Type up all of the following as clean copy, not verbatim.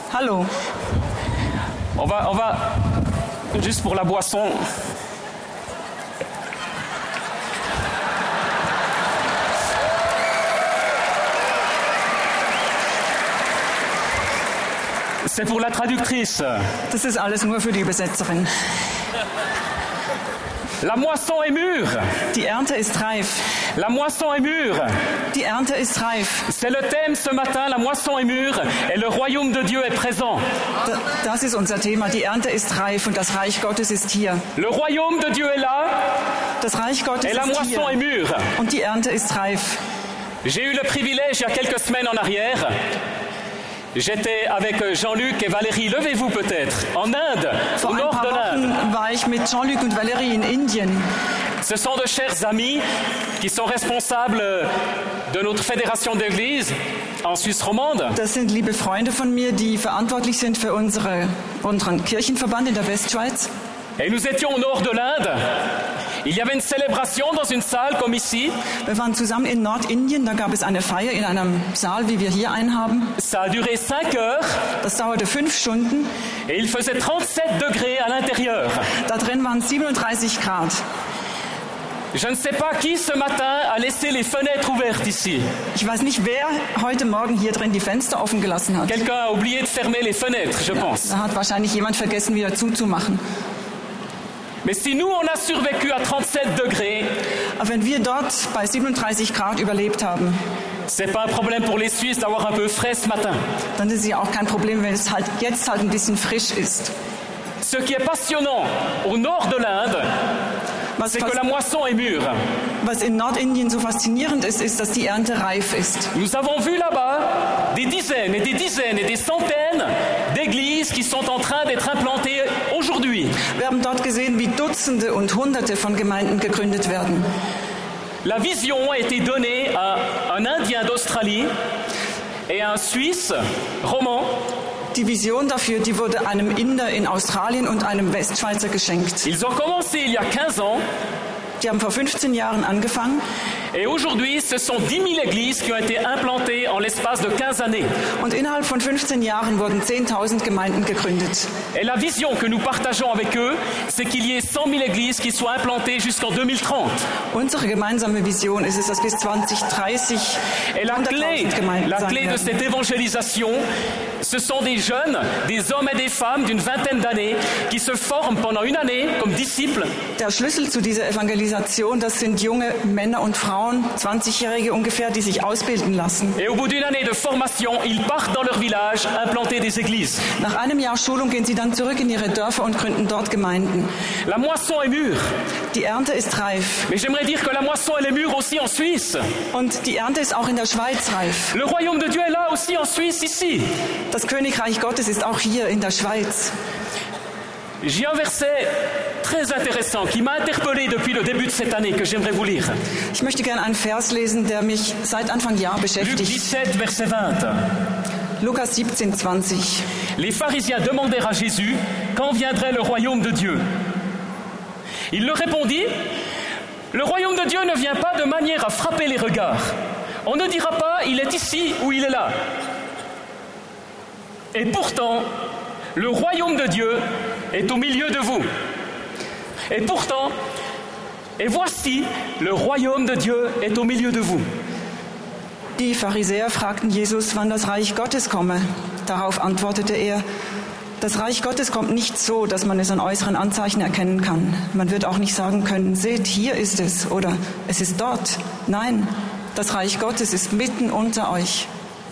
Hallo. On va, juste pour la boisson. C'est pour la traductrice. Das ist alles nur für die Übersetzerin. La moisson est mûre. Die Ernte ist reif. La moisson est mûre. Die Ernte ist reif. C'est le thème ce matin, la moisson est mûre et le royaume de Dieu est présent. Das ist unser Thema. Die Ernte ist reif und das Reich Gottes ist hier. Le royaume de Dieu est là. Das Reich Gottes et la ist moisson est hier. mûre. Und die Ernte ist reif. J'ai eu le privilège, il y a quelques semaines en arrière, j'étais avec Jean-Luc et Valérie, levez-vous peut-être, en Inde, Vor au ein nord paar de l'Inde. Wochen war ich mit Jean-Luc und Valérie in Indien. Ce sont de chers amis qui sont responsables de notre fédération d'église en Suisse romande. Das sind liebe Freunde von mir, die verantwortlich sind für unseren Kirchenverband in der Westschweiz. Et nous étions au nord de l'Inde. Il y avait une célébration dans une salle comme ici. Wir waren zusammen in Nordindien, da gab es eine Feier in einem Saal, wie wir hier einen haben. Ça a duré 5 heures Das dauerte 5 Stunden. et il faisait 37 degrés à l'intérieur. Da drin waren 37 Grad. Je ne sais pas qui ce matin a laissé les fenêtres ouvertes ici. Ich weiß nicht, wer heute Morgen hier drin die Fenster offen gelassen hat. Quelqu'un a oublié de fermer les fenêtres, je pense. Da hat wahrscheinlich jemand vergessen, wieder zuzumachen. Mais si nous, on a survécu à 37 degrés, Aber wenn wir dort bei 37 Grad überlebt haben, c'est pas un problème pour les Suisses d'avoir un peu frais ce matin. dann ist es ja auch kein Problem, wenn es halt jetzt ein bisschen frisch ist. Ce qui est passionnant au nord de l'Inde, c'est que la moisson est mûre. Was in Nordindien so faszinierend ist, ist, dass die Ernte reif ist. Nous avons vu là-bas des dizaines et des dizaines et des centaines d'églises qui sont en train d'être implantées aujourd'hui. Wir haben dort gesehen, wie Dutzende und Hunderte von Gemeinden gegründet werden. La vision a été donnée à un Indien d'Australie et à un Suisse roman. Die Vision dafür, die wurde einem Inder in Australien und einem Westschweizer geschenkt. Ils ont commencé il y a 15 ans. Die haben vor 15 Jahren angefangen. Et aujourd'hui, ce sont 10 000 églises qui ont été implantées en l'espace de 15 années. Und innerhalb von 15 Jahren wurden 10.000 Gemeinden gegründet. Et la vision que nous partageons avec eux, c'est qu'il y ait 100 000 églises qui soient implantées jusqu'en 2030. Unsere gemeinsame Vision ist es, dass bis 2030 Et la 100.000 Gemeinden sein clé de werden. cette évangélisation, ce sont des jeunes, des hommes et des femmes d'une vingtaine d'années qui se forment pendant une année comme disciples. Der Schlüssel zu dieser Evangelisation, das sind junge Männer und Frauen, 20-Jährige ungefähr, die sich ausbilden lassen. Et au bout d'une année de formation, ils partent dans leur village implanter des églises. Nach einem Jahr Schulung gehen sie dann zurück in ihre Dörfer und gründen dort Gemeinden. La moisson est mûre. Die Ernte ist reif. Mais j'aimerais dire que la moisson, elle est mûre aussi en Suisse. Und die Ernte ist auch in der Schweiz reif. Le royaume de Dieu est là aussi en Suisse, ici. Das Königreich Gottes ist auch hier in der Schweiz. J'ai un verset très intéressant qui m'a interpellé depuis le début de cette année que j'aimerais vous lire. Ich möchte gerne einen Vers lesen, der mich seit Anfang Jahr Luc beschäftigt. 17, verset 20. Lukas 17, 20. Les pharisiens demandèrent à Jésus quand viendrait le royaume de Dieu. Il leur répondit, le royaume de Dieu ne vient pas de manière à frapper les regards. On ne dira pas, il est ici ou il est là. Et pourtant, le royaume de Dieu est au milieu de vous. Et pourtant, et voici, le royaume de Dieu est au milieu de vous. Die Pharisäer fragten Jesus, wann das Reich Gottes komme. Darauf antwortete er, das Reich Gottes kommt nicht so, dass man es an äußeren Anzeichen erkennen kann. Man wird auch nicht sagen können, seht, hier ist es oder es ist dort. Nein, das Reich Gottes ist mitten unter euch.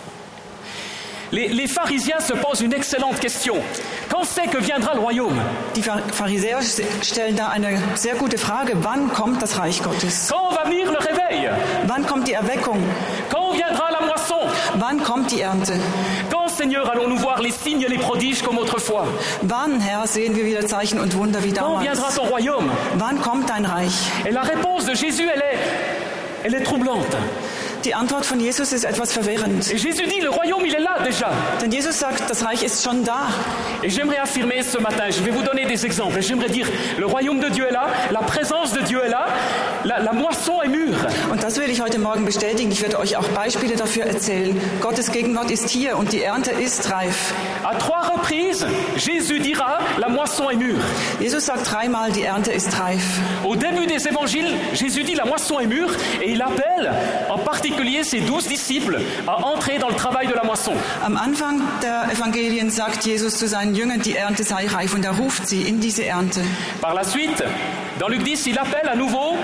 Les pharisiens se posent une excellente question. Quand c'est que viendra le royaume? Die Pharisäer stellen da eine sehr gute Frage. Wann kommt das Reich Gottes? Quand va venir le réveil? Wann kommt die Erweckung? Quand viendra la moisson? Wann kommt die Ernte? Quand, Seigneur, allons-nous voir les signes et les prodiges comme autrefois? Wann, Herr, sehen wir wieder Zeichen und Wunder wie Quand viendra damals? ton royaume? Wann kommt dein Reich? Et la réponse de Jésus, elle est troublante. Die Antwort von Jesus ist etwas verwirrend. Et Jésus dit, le royaume, il est là déjà. Denn Jesus sagt, das Reich ist schon da. Et j'aimerais affirmer ce matin, je vais vous donner des exemples. J'aimerais dire, le royaume de Dieu est là, la présence de Dieu est là, la moisson est mûre. Und das will ich heute Morgen bestätigen. Ich werde euch auch Beispiele dafür erzählen. Gottes Gegenwart ist hier und die Ernte ist reif. À 3 reprises, Jésus dira, la moisson est mûre. Jesus sagt 3-mal, die Ernte ist reif. Au début des évangiles, Jésus dit, la moisson est mûre, et il appelle en particulier ses 12 disciples à entrer dans le travail de la moisson. Am Anfang der Evangelien sagt Jesus zu seinen Jüngern, die Ernte sei reif und er ruft sie in diese Ernte. Par la suite, dans Luc 10, il appelle à nouveau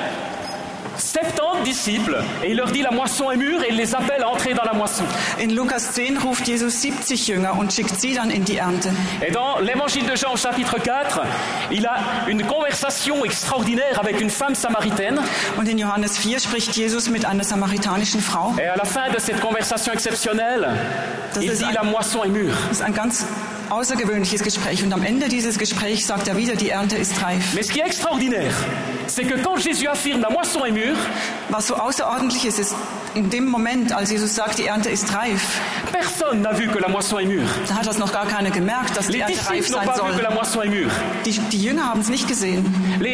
70 disciples et il leur dit la moisson est mûre et il les appelle à entrer dans la moisson. In Lukas 10 ruft Jesus 70 Jünger und schickt sie dann in die Ernte. Et dans l'évangile de Jean au chapitre 4, il a une conversation extraordinaire avec une femme samaritaine. Und in Johannes 4 spricht Jesus mit einer samaritanischen Frau. Et à la fin de cette conversation exceptionnelle, il dit la moisson est mûre. Das ist ein ganz außergewöhnliches Gespräch und am Ende dieses Gesprächs sagt er wieder, die Ernte ist reif. Mais ce qui est extraordinaire, c'est que quand Jésus affirme la moisson est mûre, was so außerordentlich ist in dem Moment, als Jesus sagt, die Ernte ist reif, personne n'a vu que la moisson est mûre. da hat das noch gar keiner gemerkt, dass die Les Ernte reif disciples n'ont sein pas vu que soll. la moisson est mûre. Die Jünger haben es nicht gesehen.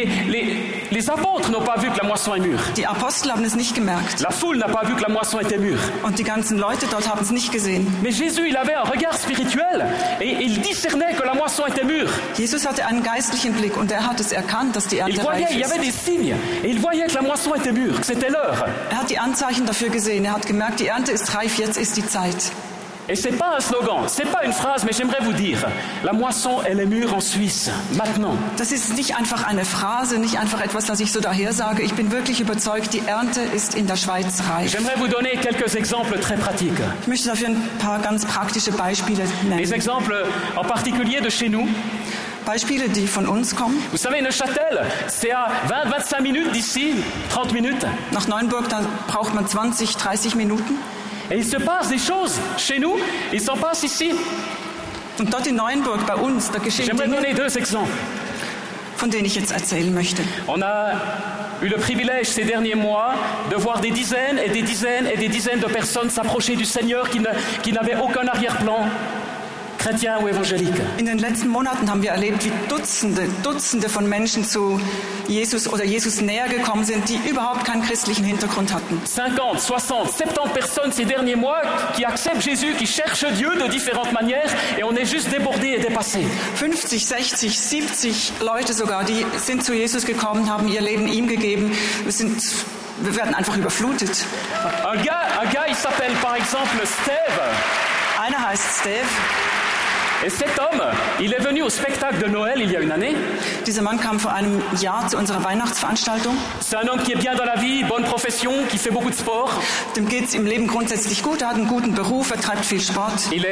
Les apôtres n'ont pas vu que la moisson est mûre. Die Apostel haben es nicht gemerkt. La foule n'a pas vu que la moisson était mûre. Und die ganzen Leute dort haben es nicht gesehen. Mais Jésus, il avait un regard spirituel et il discernait que la moisson était mûre. Jesus hatte einen geistlichen Blick und er hat es erkannt, dass die Il Ernte voyait, reif il y avait ist. des signes et il voyait que la moisson était mûre, que c'était l'heure. Er hat die Anzeichen dafür gesehen. Er hat gemerkt, die Ernte ist reif, jetzt ist die Zeit. Et c'est pas un slogan, c'est pas une phrase, mais j'aimerais vous dire, la moisson, elle est mûre en Suisse, maintenant. Das ist nicht einfach eine Phrase, nicht einfach etwas, das ich so daher sage. Ich bin wirklich überzeugt, die Ernte ist in der Schweiz reif. J'aimerais vous donner quelques exemples très pratiques. Ich möchte dafür ein paar ganz praktische Beispiele Les nennen. exemples en particulier de chez nous. Beispiele, die von uns kommen. Vous savez, Neuchâtel, c'est à 20-25 minutes d'ici, 30 minutes. Nach Neuenburg, da braucht man 20, 30 Minuten. Et il se passe des choses chez nous, il s'en passe ici. Und dort in Neuenburg, bei uns, da geschehen J'aimerais Dinge, donner 2 exemples. von denen ich jetzt erzählen möchte. On a eu le privilège ces derniers mois de voir des dizaines et des dizaines et des dizaines de personnes s'approcher du Seigneur qui n'avaient aucun arrière-plan, chrétien ou évangélique. In den letzten Monaten haben wir erlebt, wie Dutzende von Menschen zu Jesus oder Jesus näher gekommen sind, die überhaupt keinen christlichen Hintergrund hatten. 50, 60, 70 personnes ces derniers mois qui acceptent Jésus, qui cherchent Dieu de différentes manières et on est juste débordés et dépassés. 50, 60, 70 Leute sogar, die sind zu Jesus gekommen, haben ihr Leben ihm gegeben. Wir werden einfach überflutet. Un gars, il s'appelle par exemple Steve. Einer heißt Steve. Et cet homme, il est venu au spectacle de Noël il y a une année. Dieser Mann kam vor einem Jahr zu unserer Weihnachtsveranstaltung. C'est un homme qui est bien dans la vie, bonne profession, qui fait beaucoup de sport. Dem geht es im Leben grundsätzlich gut, er hat einen guten Beruf, er treibt viel Sport. Il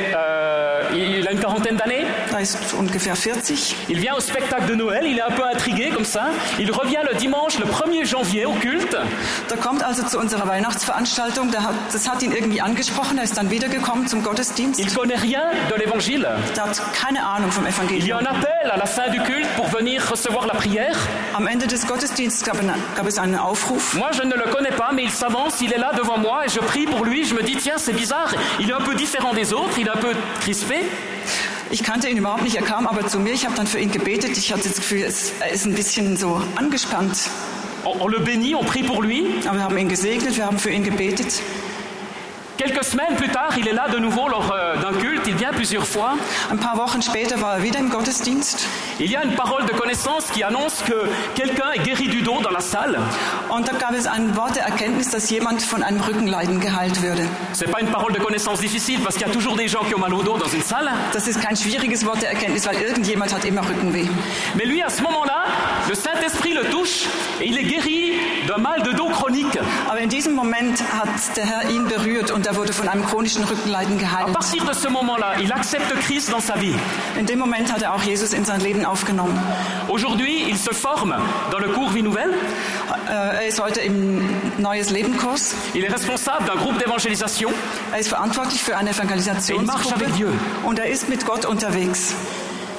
a une quarantaine d'années. Er ist ungefähr 40. Il vient au spectacle de Noël, il est un peu intrigué comme ça. Il revient le dimanche, le 1er janvier au culte. Da kommt also zu unserer Weihnachtsveranstaltung, das hat ihn irgendwie angesprochen, er ist dann wiedergekommen zum Gottesdienst. Il connaît rien de l'évangile. Der hat keine Ahnung vom Il y a Evangelium. un appel à la fin du culte pour venir recevoir la prière. Am Ende des Gottesdienstes gab es einen Aufruf. Moi, je ne le connais pas, mais il s'avance, il est là devant moi et je prie pour lui. Je me dis, tiens, c'est bizarre, il est un peu différent des autres, il est un peu crispé. Ich kannte ihn überhaupt nicht, er kam aber zu mir, ich habe dann für ihn gebetet. Ich hatte das Gefühl, er ist ein bisschen so angespannt. On le bénit, on prie pour lui. Aber wir haben ihn gesegnet, wir haben für ihn gebetet. Quelques semaines plus tard, il est là de nouveau lors d'un culte, il vient plusieurs fois. Ein paar Wochen später war er wieder im Gottesdienst. Il y a une parole de connaissance qui annonce que quelqu'un est guéri du dos dans la salle. Und da gab es ein Wort der Erkenntnis, dass jemand von einem Rückenleiden geheilt würde. C'est pas une parole de connaissance difficile parce qu'il y a toujours des gens qui ont mal au dos dans une salle. Das ist kein schwieriges Wort der Erkenntnis, weil irgendjemand hat immer Rückenweh. Mais lui, à ce moment-là, le Saint-Esprit le touche et il est guéri d'un mal de dos chronique. Aber in diesem Moment hat der Herr ihn berührt und er wurde von einem chronischen Rückenleiden À geheilt. partir de ce moment-là, il accepte Christ dans sa vie. In dem Moment hat er auch Jesus in sein Leben aufgenommen. Aujourd'hui, il se forme dans le cours Vie Nouvelle. Er ist heute im Neues Leben-Kurs. Il est responsable d'un groupe d'évangélisation. Er ist verantwortlich für eine Et il marche Evangelisationsgruppe avec Dieu. und er ist mit Gott unterwegs.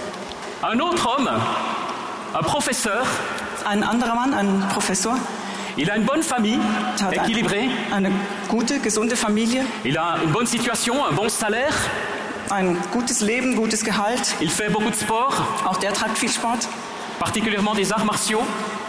Un autre homme, un professeur, Ein anderer Mann, ein Professor, Il a une bonne famille, hat équilibrée. eine gute, gesunde Familie, Il a une bonne situation, un bon salaire. ein gutes Leben, gutes Gehalt. Il fait beaucoup de sport, Auch der treibt viel Sport. particulièrement des arts martiaux.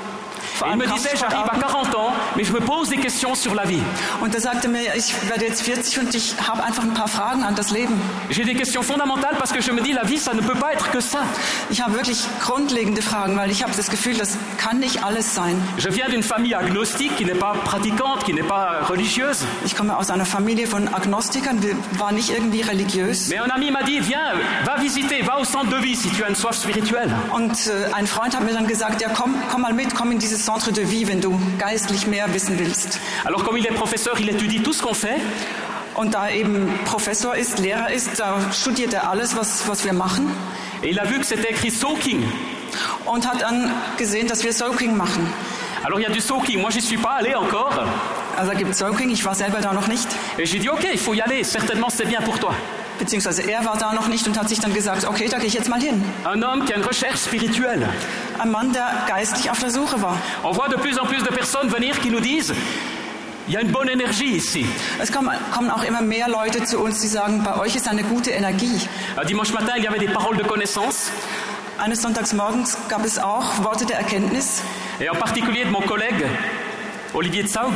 Vor Et il allem me disait, j'arrive à Kampfsportarten. 40 ans, mais je me pose des questions sur la vie. Und er sagte mir, ich werde jetzt 40 und ich habe einfach ein paar Fragen an das Leben. J'ai des questions fondamentales parce que je me dis, la vie, ça ne peut pas être que ça. Ich habe wirklich grundlegende Fragen, weil ich habe das Gefühl, das kann nicht alles sein. Je viens d'une famille agnostique qui n'est pas pratiquante, qui n'est pas religieuse. Ich komme aus einer Familie von Agnostikern, wir waren nicht irgendwie religiös. Mais un ami m'a dit, viens, va visiter, va au centre de vie si tu as une soif spirituelle. Und ein Freund hat mir dann gesagt, ja komm mal mit, komm in dieses Centre de Vie, wenn du geistlich mehr wissen willst. Alors comme il est professeur, il étudie tout ce qu'on fait. Und da er eben Professor ist, Lehrer ist, da studiert er alles, was wir machen. Et il a vu que c'était écrit soaking. Und hat dann gesehen, dass wir Soaking machen. Alors il y a du soaking, moi j'y suis pas allé encore. Also da gibt es Soaking, ich war selber da noch nicht. Et j'ai dit, ok, il faut y aller, certainement c'est bien pour toi. Beziehungsweise er war da noch nicht und hat sich dann gesagt, okay, da gehe ich jetzt mal hin. Un homme qui a une recherche spirituelle. Ein Mann, der geistlich auf der Suche war. On voit de plus en plus de personnes venir qui nous disent, il y a une bonne énergie ici. Es kommen auch immer mehr Leute zu uns, die sagen, bei euch ist eine gute Energie. Un dimanche matin, il y avait des paroles de connaissance. Eines Sonntagsmorgens gab es auch Worte der Erkenntnis. Et en particulier de mon collègue, Olivier Zaug.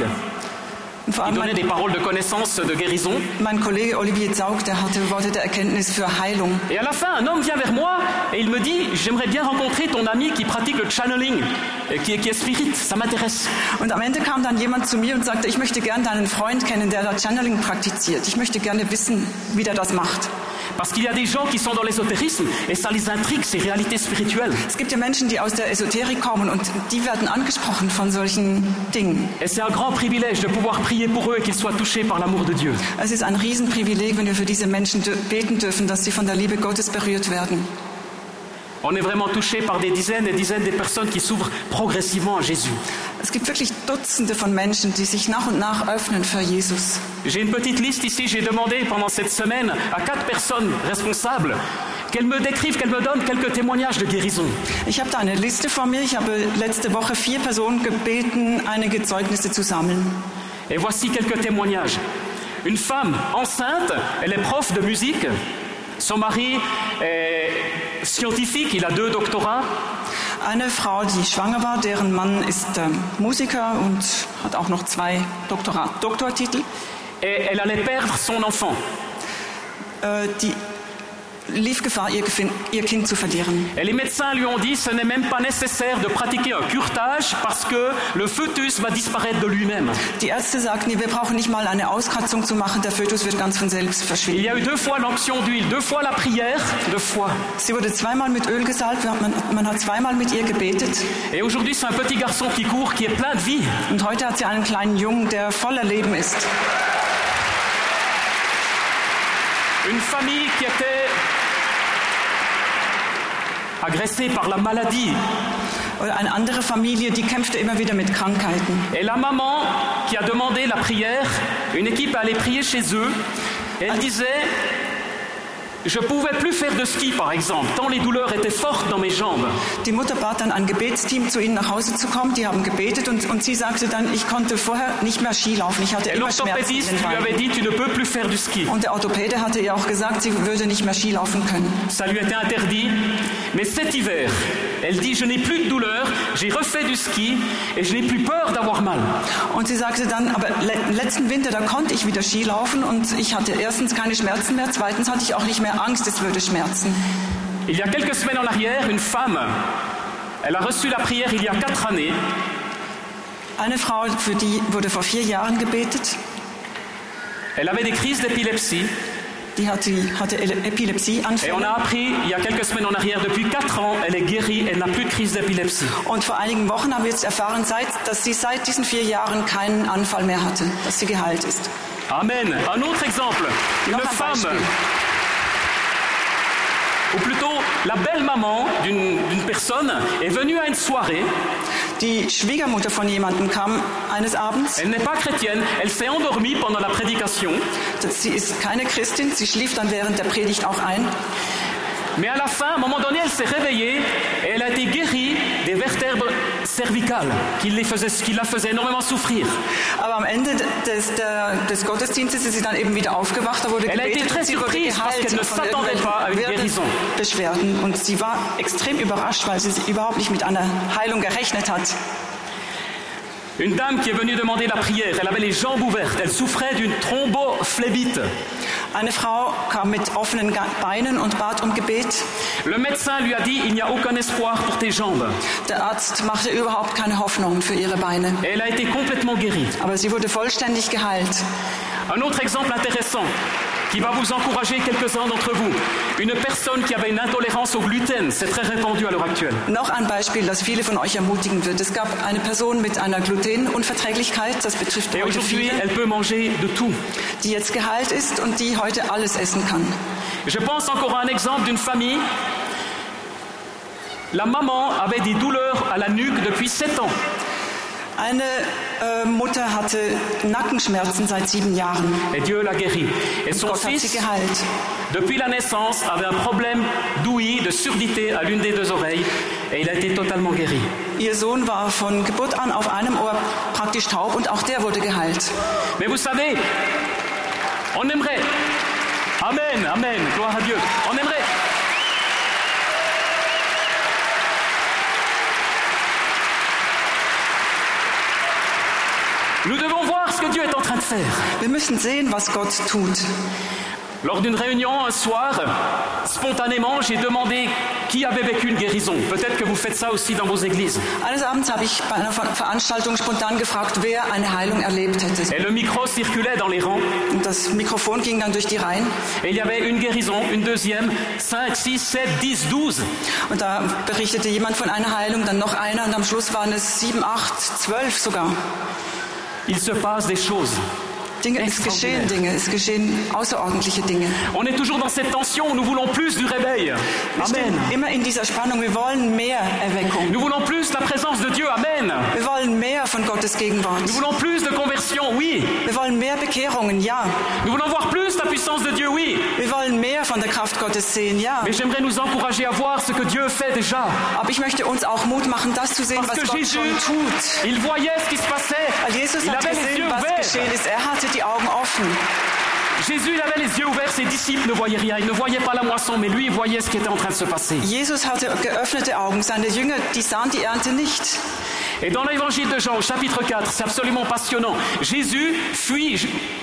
Und vor Il allem donnait des paroles de connaissance, de guérison. mein Kollege Olivier Zaug, der hatte Worte der Erkenntnis für Heilung. Et à la fin, un homme vient vers moi et il me dit, j'aimerais bien rencontrer ton ami qui pratique le channeling, et qui est spirit, ça m'intéresse. Und am Ende kam dann jemand zu mir und sagte, ich möchte gern deinen Freund kennen, der da Channeling praktiziert. Ich möchte gerne wissen, wie der das macht. Parce qu'il y a des gens qui sont dans l'ésotérisme et ça les intrigue, ces réalités spirituelles. Es gibt ja Menschen, die aus der Esoterik kommen und die werden angesprochen von solchen Dingen. Et c'est un grand privilège de pouvoir prier pour eux et qu'ils soient touchés par l'amour de Dieu. Es ist ein Riesenprivileg, wenn wir für diese Menschen beten dürfen, dass sie von der Liebe Gottes berührt werden. On est vraiment touché par des dizaines et dizaines de personnes qui s'ouvrent progressivement à Jésus. Es gibt wirklich Dutzende von Menschen, die sich nach und nach öffnen für Jesus. J'ai une petite liste ici, j'ai demandé pendant cette semaine à 4 personnes responsables qu'elles me décrivent, qu'elles me donnent quelques témoignages de guérison. Ich habe da eine Liste vor mir. Ich habe letzte Woche 4 Personen gebeten, einige Zeugnisse zu sammeln. Et voici quelques témoignages. Une femme enceinte, elle est prof de musique. Son mari est scientifique, il a 2 doctorats. Eine Frau, die schwanger war, deren Mann ist Musiker und hat auch noch 2 Doktortitel. Et elle allait perdre son enfant. Die lief Gefahr, ihr Kind zu verlieren. Et les médecins lui ont dit, ce n'est même pas nécessaire de pratiquer un curetage parce que le fœtus va disparaître de lui-même. Die Ärzte sagten, wir brauchen nicht mal eine Auskratzung zu machen, der Fötus wird ganz von selbst Il verschwinden. y a eu 2 fois l'onction d'huile, 2 fois la prière, 2 fois. Sie wurde 2-mal mit Öl gesalbt, man hat 2-mal mit ihr gebetet. Et aujourd'hui, c'est un petit garçon qui court, qui est plein de vie. Und heute hat sie einen kleinen Jungen, der voller Leben ist. Une famille qui était agressée par la maladie. Oder eine andere Familie, die kämpfte immer wieder mit Krankheiten. Et la maman qui a demandé la prière, une équipe allait prier chez eux. Et elle disait, je ne pouvais plus faire de ski par exemple, tant les douleurs étaient fortes dans mes jambes. Die Mutter bat dann ein Gebetsteam, zu ihnen nach Hause zu kommen. Die haben gebetet und sie sagte dann, ich konnte vorher nicht mehr Ski laufen. Ich hatte Et immer Schmerzen in l'orthopédiste den lui avait Beinen. dit, tu ne peux plus faire du ski. Und der Orthopäde hatte ihr auch gesagt, sie würde nicht mehr Ski laufen können. Ça lui était interdit. Mais cet hiver, elle dit, je n'ai plus de douleur, j'ai refait du ski et je n'ai plus peur d'avoir mal. Und sie sagte dann, aber letzten Winter, da konnte ich wieder Ski laufen und ich hatte erstens keine Schmerzen mehr, zweitens hatte ich auch nicht mehr Angst, es würde schmerzen. Il y a quelques semaines en arrière, une femme, elle a reçu la prière il y a 4 années. Eine Frau, für die wurde vor 4 Jahren gebetet. Elle avait des crises d'épilepsie. Die hatte Et on Epilepsieanfälle. a appris il y a quelques semaines en arrière, depuis 4 ans, elle est guérie, elle n'a plus de crise d'épilepsie. Und vor einigen Wochen haben wir jetzt erfahren, dass sie seit diesen 4 Jahren keinen Anfall mehr hatte, dass sie geheilt ist. Amen. Un autre exemple, une Noch ein femme, Beispiel. ou plutôt la belle-maman d'une personne, est venue à une soirée. Die Schwiegermutter von jemandem kam eines Abends. Elle n'est pas chrétienne, elle s'est endormie pendant la prédication. Sie ist keine Christin, sie schlief dann während der Predigt auch ein. Mais à la fin, à un moment donné, elle s'est réveillée et elle a été guérie des vertèbres cervicale qui la faisait énormément souffrir. Aber am Ende des Gottesdienstes ist sie dann eben wieder aufgewacht. Da wurde Elle a été gebetet très und sie wurde surprise parce qu'elle ne geheilt von s'attendait pas à une guérison. Beschwerden. Und sie war extrem überrascht, weil sie überhaupt nicht mit einer Heilung gerechnet hat. Une dame qui est venue demander la prière, elle avait les jambes ouvertes, elle souffrait d'une thrombophlébite. Eine Frau kam mit offenen Beinen und bat um Gebet. Le médecin lui a dit, il n'y a aucun espoir pour tes jambes. Der Arzt machte überhaupt keine Hoffnung für ihre Beine. Et elle a été complètement guérie. Aber sie wurde vollständig geheilt. Un autre exemple intéressant qui va vous encourager quelques-uns d'entre vous. Une personne qui avait une intolérance au gluten, c'est très répandu à l'heure actuelle. Noch ein Beispiel, das viele von euch ermutigen wird. Es gab eine Person mit einer Glutenunverträglichkeit, das betrifft Et heute aujourd'hui, viele, elle peut manger de tout. die jetzt geheilt ist und die heute alles essen kann. Je pense encore à un exemple d'une famille. La maman avait des douleurs à la nuque depuis 7 ans. Eine Mutter hatte Nackenschmerzen seit 7 Jahren. Et Dieu l'a guérie. Et son Gott hat sie fils, geheilt. depuis la naissance, avait un problème d'ouïe, de surdité à l'une des 2 oreilles. Et il a été totalement guéri. Ihr Sohn war von Geburt an auf einem Ohr praktisch taub und auch der wurde geheilt. Mais vous savez, on aimerait, Amen, Amen, gloire à Dieu, on aimerait, nous devons voir ce que Dieu est en train de faire. Wir müssen sehen, was Gott tut. Lors d'une réunion un soir, spontanément, j'ai demandé qui avait vécu une guérison. Peut-être que vous faites ça aussi dans vos églises. Eines Abends habe ich bei einer Veranstaltung spontan gefragt, wer eine Heilung erlebt hätte. Et le micro circulait dans les rangs. Und das Mikrofon ging dann durch die Reihen. Et il y avait une guérison, une deuxième, 5, 6, 7, 10, 12. Und da berichtete jemand von einer Heilung, dann noch einer und am Schluss waren es 7, 8, 12 sogar. Il se passe des choses. Es geschehen außerordentliche Dinge. On est toujours dans cette tension, nous voulons plus du réveil. Wir stehen immer in dieser Spannung, wir wollen mehr Erweckung. Nous voulons plus la présence de Dieu, Amen. Wir wollen mehr von Gottes Gegenwart. Nous voulons plus de conversion, oui. Wir wollen mehr Bekehrungen, ja. Nous voulons voir plus la puissance de Dieu, oui. Wir wollen mehr von der Kraft Gottes sehen, ja. Mais j'aimerais nous encourager à voir ce que Dieu fait déjà. Aber ich möchte uns auch Mut machen, das zu sehen, Parce was que Gott Jésus, schon tut. il voyait ce qui se passait. Weil Jesus Il hat avait les gesehen, yeux was ouverts. geschehen ist. Er hatte die Augen offen. Jésus, il avait les yeux ouverts, ses disciples ne voyaient rien. Ils ne voyaient pas la moisson, mais lui, il voyait ce qui était en train de se passer. Jesus hatte geöffnete Augen. Seine Jünger, die sahen die Ernte nicht. Et dans l'évangile de Jean, au chapitre 4, c'est absolument passionnant. Jésus fuit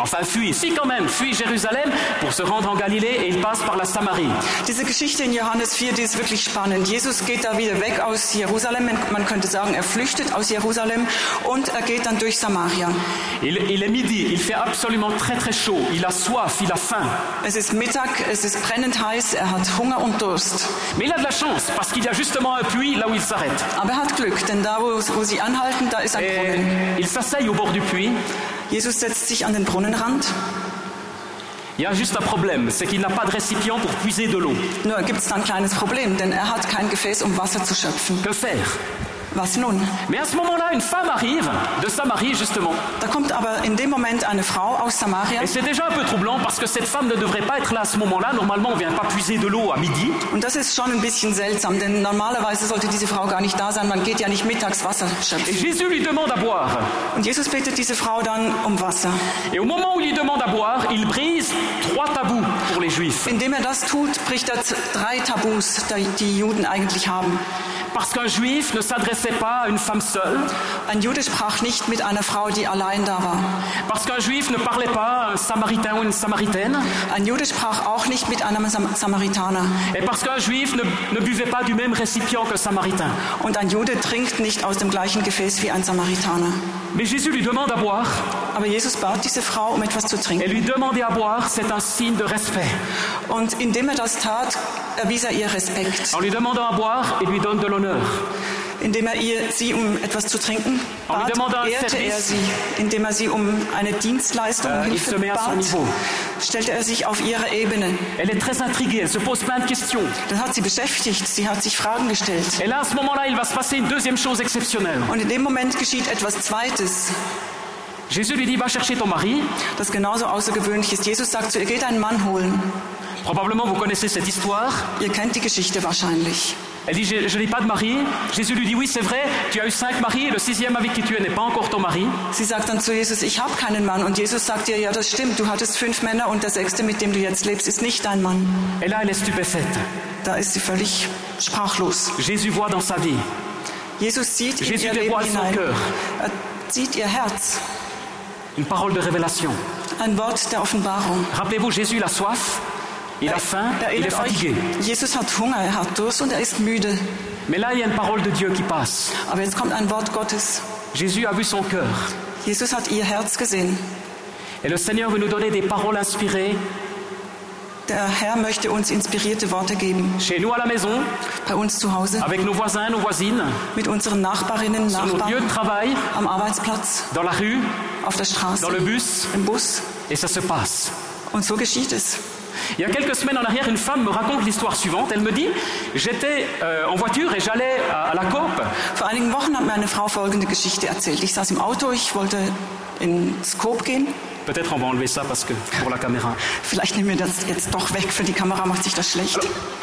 Jérusalem pour se rendre en Galilée et il passe par la Samarie. Diese Geschichte in Johannes 4, die ist wirklich spannend. Jesus geht da wieder weg aus Jerusalem. Man könnte sagen, er flüchtet aus Jerusalem und er geht dann durch Samaria. Il est midi, il fait absolument très très chaud. Il a soif, il a faim. Es ist Mittag, es ist brennend heiß, er hat Hunger und Durst. Mais il a de la chance parce qu'il y a justement un puits là où il s'arrête. Aber er hat Glück, denn da, wo sie anhalten, da ist ein Brunnen. Il s'asseye au bord du puits. Jesus setzt sich an den Brunnenrand. Il y a juste un problème, c'est qu'il n'a pas de récipient pour puiser de l'eau. Nur gibt es da ein kleines Problem, denn er hat kein Gefäß, um Wasser zu schöpfen. Que faire? Was nun? Mais à ce moment-là, une femme arrive, de Samarie justement. Da kommt aber in dem Moment eine Frau aus Samaria. Et c'est déjà un peu troublant parce que cette femme ne devrait pas être là à ce moment-là. Normalement, on ne vient pas puiser de l'eau à midi. Und das ist schon ein bisschen seltsam, denn normalerweise sollte diese Frau gar nicht da sein. Man geht ja nicht mittags Wasser Et schöpfen. Jésus lui demande à boire. Und Jesus bittet diese Frau dann um Wasser. Et au moment où il lui demande à boire, il brise 3 tabous pour les Juifs. Indem er das tut, bricht er 3 Tabus, die Juden eigentlich haben. Parce qu'un Juif ne s'adressait pas à une femme seule. Ein Jude sprach nicht mit einer Frau, die allein da war. Parce qu'un Juif ne parlait pas à un Samaritain ou une Samaritaine. Ein Jude sprach auch nicht mit einem Samaritaner. Et parce qu'un Juif ne buvait pas du même récipient qu'un Samaritain. Und ein Jude trinkt nicht aus dem gleichen Gefäß wie ein Samaritaner. Mais Jésus lui demande à boire. Aber Jesus bat diese Frau, um etwas zu Et trinken. lui demander à boire, c'est un signe de respect. Und indem er das tat, erwies er ihr Respekt. En lui demandant à boire, il lui donne de l'honneur. Indem er sie um etwas zu trinken bat, ehrte er sie. Indem er sie um eine Dienstleistung und Hilfe bat, stellte er sich auf ihre Ebene. Elle est très intriguée, elle se pose plein de questions. Das hat sie beschäftigt, sie hat sich Fragen gestellt. Et là, à ce moment-là, il va se passer une deuxième chose exceptionnelle. Und in dem Moment geschieht etwas Zweites. Jésus lui dit, va chercher ton mari. das genauso außergewöhnlich ist. Jesus sagt zu ihr, geht einen Mann holen. Probablement vous connaissez cette histoire. Ihr kennt die Geschichte wahrscheinlich. Elle dit, je n'ai pas de mari. Jésus lui dit, oui c'est vrai, tu as eu 5 maris et le 6e avec qui tu es n'est pas encore ton mari. Sie sagt dann zu Jesus, ich habe keinen Mann. Und Jesus sagt ihr, ja das stimmt, du hattest 5 Männer und der 6., mit dem du jetzt lebst, ist nicht dein Mann. Et là elle est stupéfaite. Da ist sie völlig sprachlos. Jésus voit dans sa vie. Jesus sieht in Jésus ihr Leben dévoile son hinein. cœur. Er sieht ihr Herz. Une parole de révélation. Ein Wort der Offenbarung. Rappelez-vous, Jésus il a soif, il a faim, il est Erinnert euch, fatigué. Jesus hat Hunger, er hat Durst und er ist müde. Mais là il y a une parole de Dieu qui passe. Aber jetzt kommt ein Wort Gottes. Jésus a vu son cœur. Jesus hat ihr Herz gesehen. Et le Seigneur veut nous donner des paroles inspirées Der Herr möchte uns inspirierte Worte geben. chez nous à la maison, Bei uns zu Hause, avec nos voisins, nos voisines, mit unseren Nachbarinnen, sur notre lieu de Nachbarn, travail, am Arbeitsplatz, dans la rue, auf der Straße, dans le bus, im Bus. et ça se passe. Und so geschieht es. Il y a quelques semaines en arrière, une femme me raconte l'histoire suivante. Elle me dit, j'étais en voiture et j'allais à la Coop. Vor einigen Wochen hat mir eine Frau folgende Geschichte erzählt. Ich saß im Auto, ich wollte ins Coop gehen. Peut-être on va enlever ça parce que pour la caméra. Vielleicht nehmen wir das jetzt doch weg, für die Kamera macht sich das schlecht.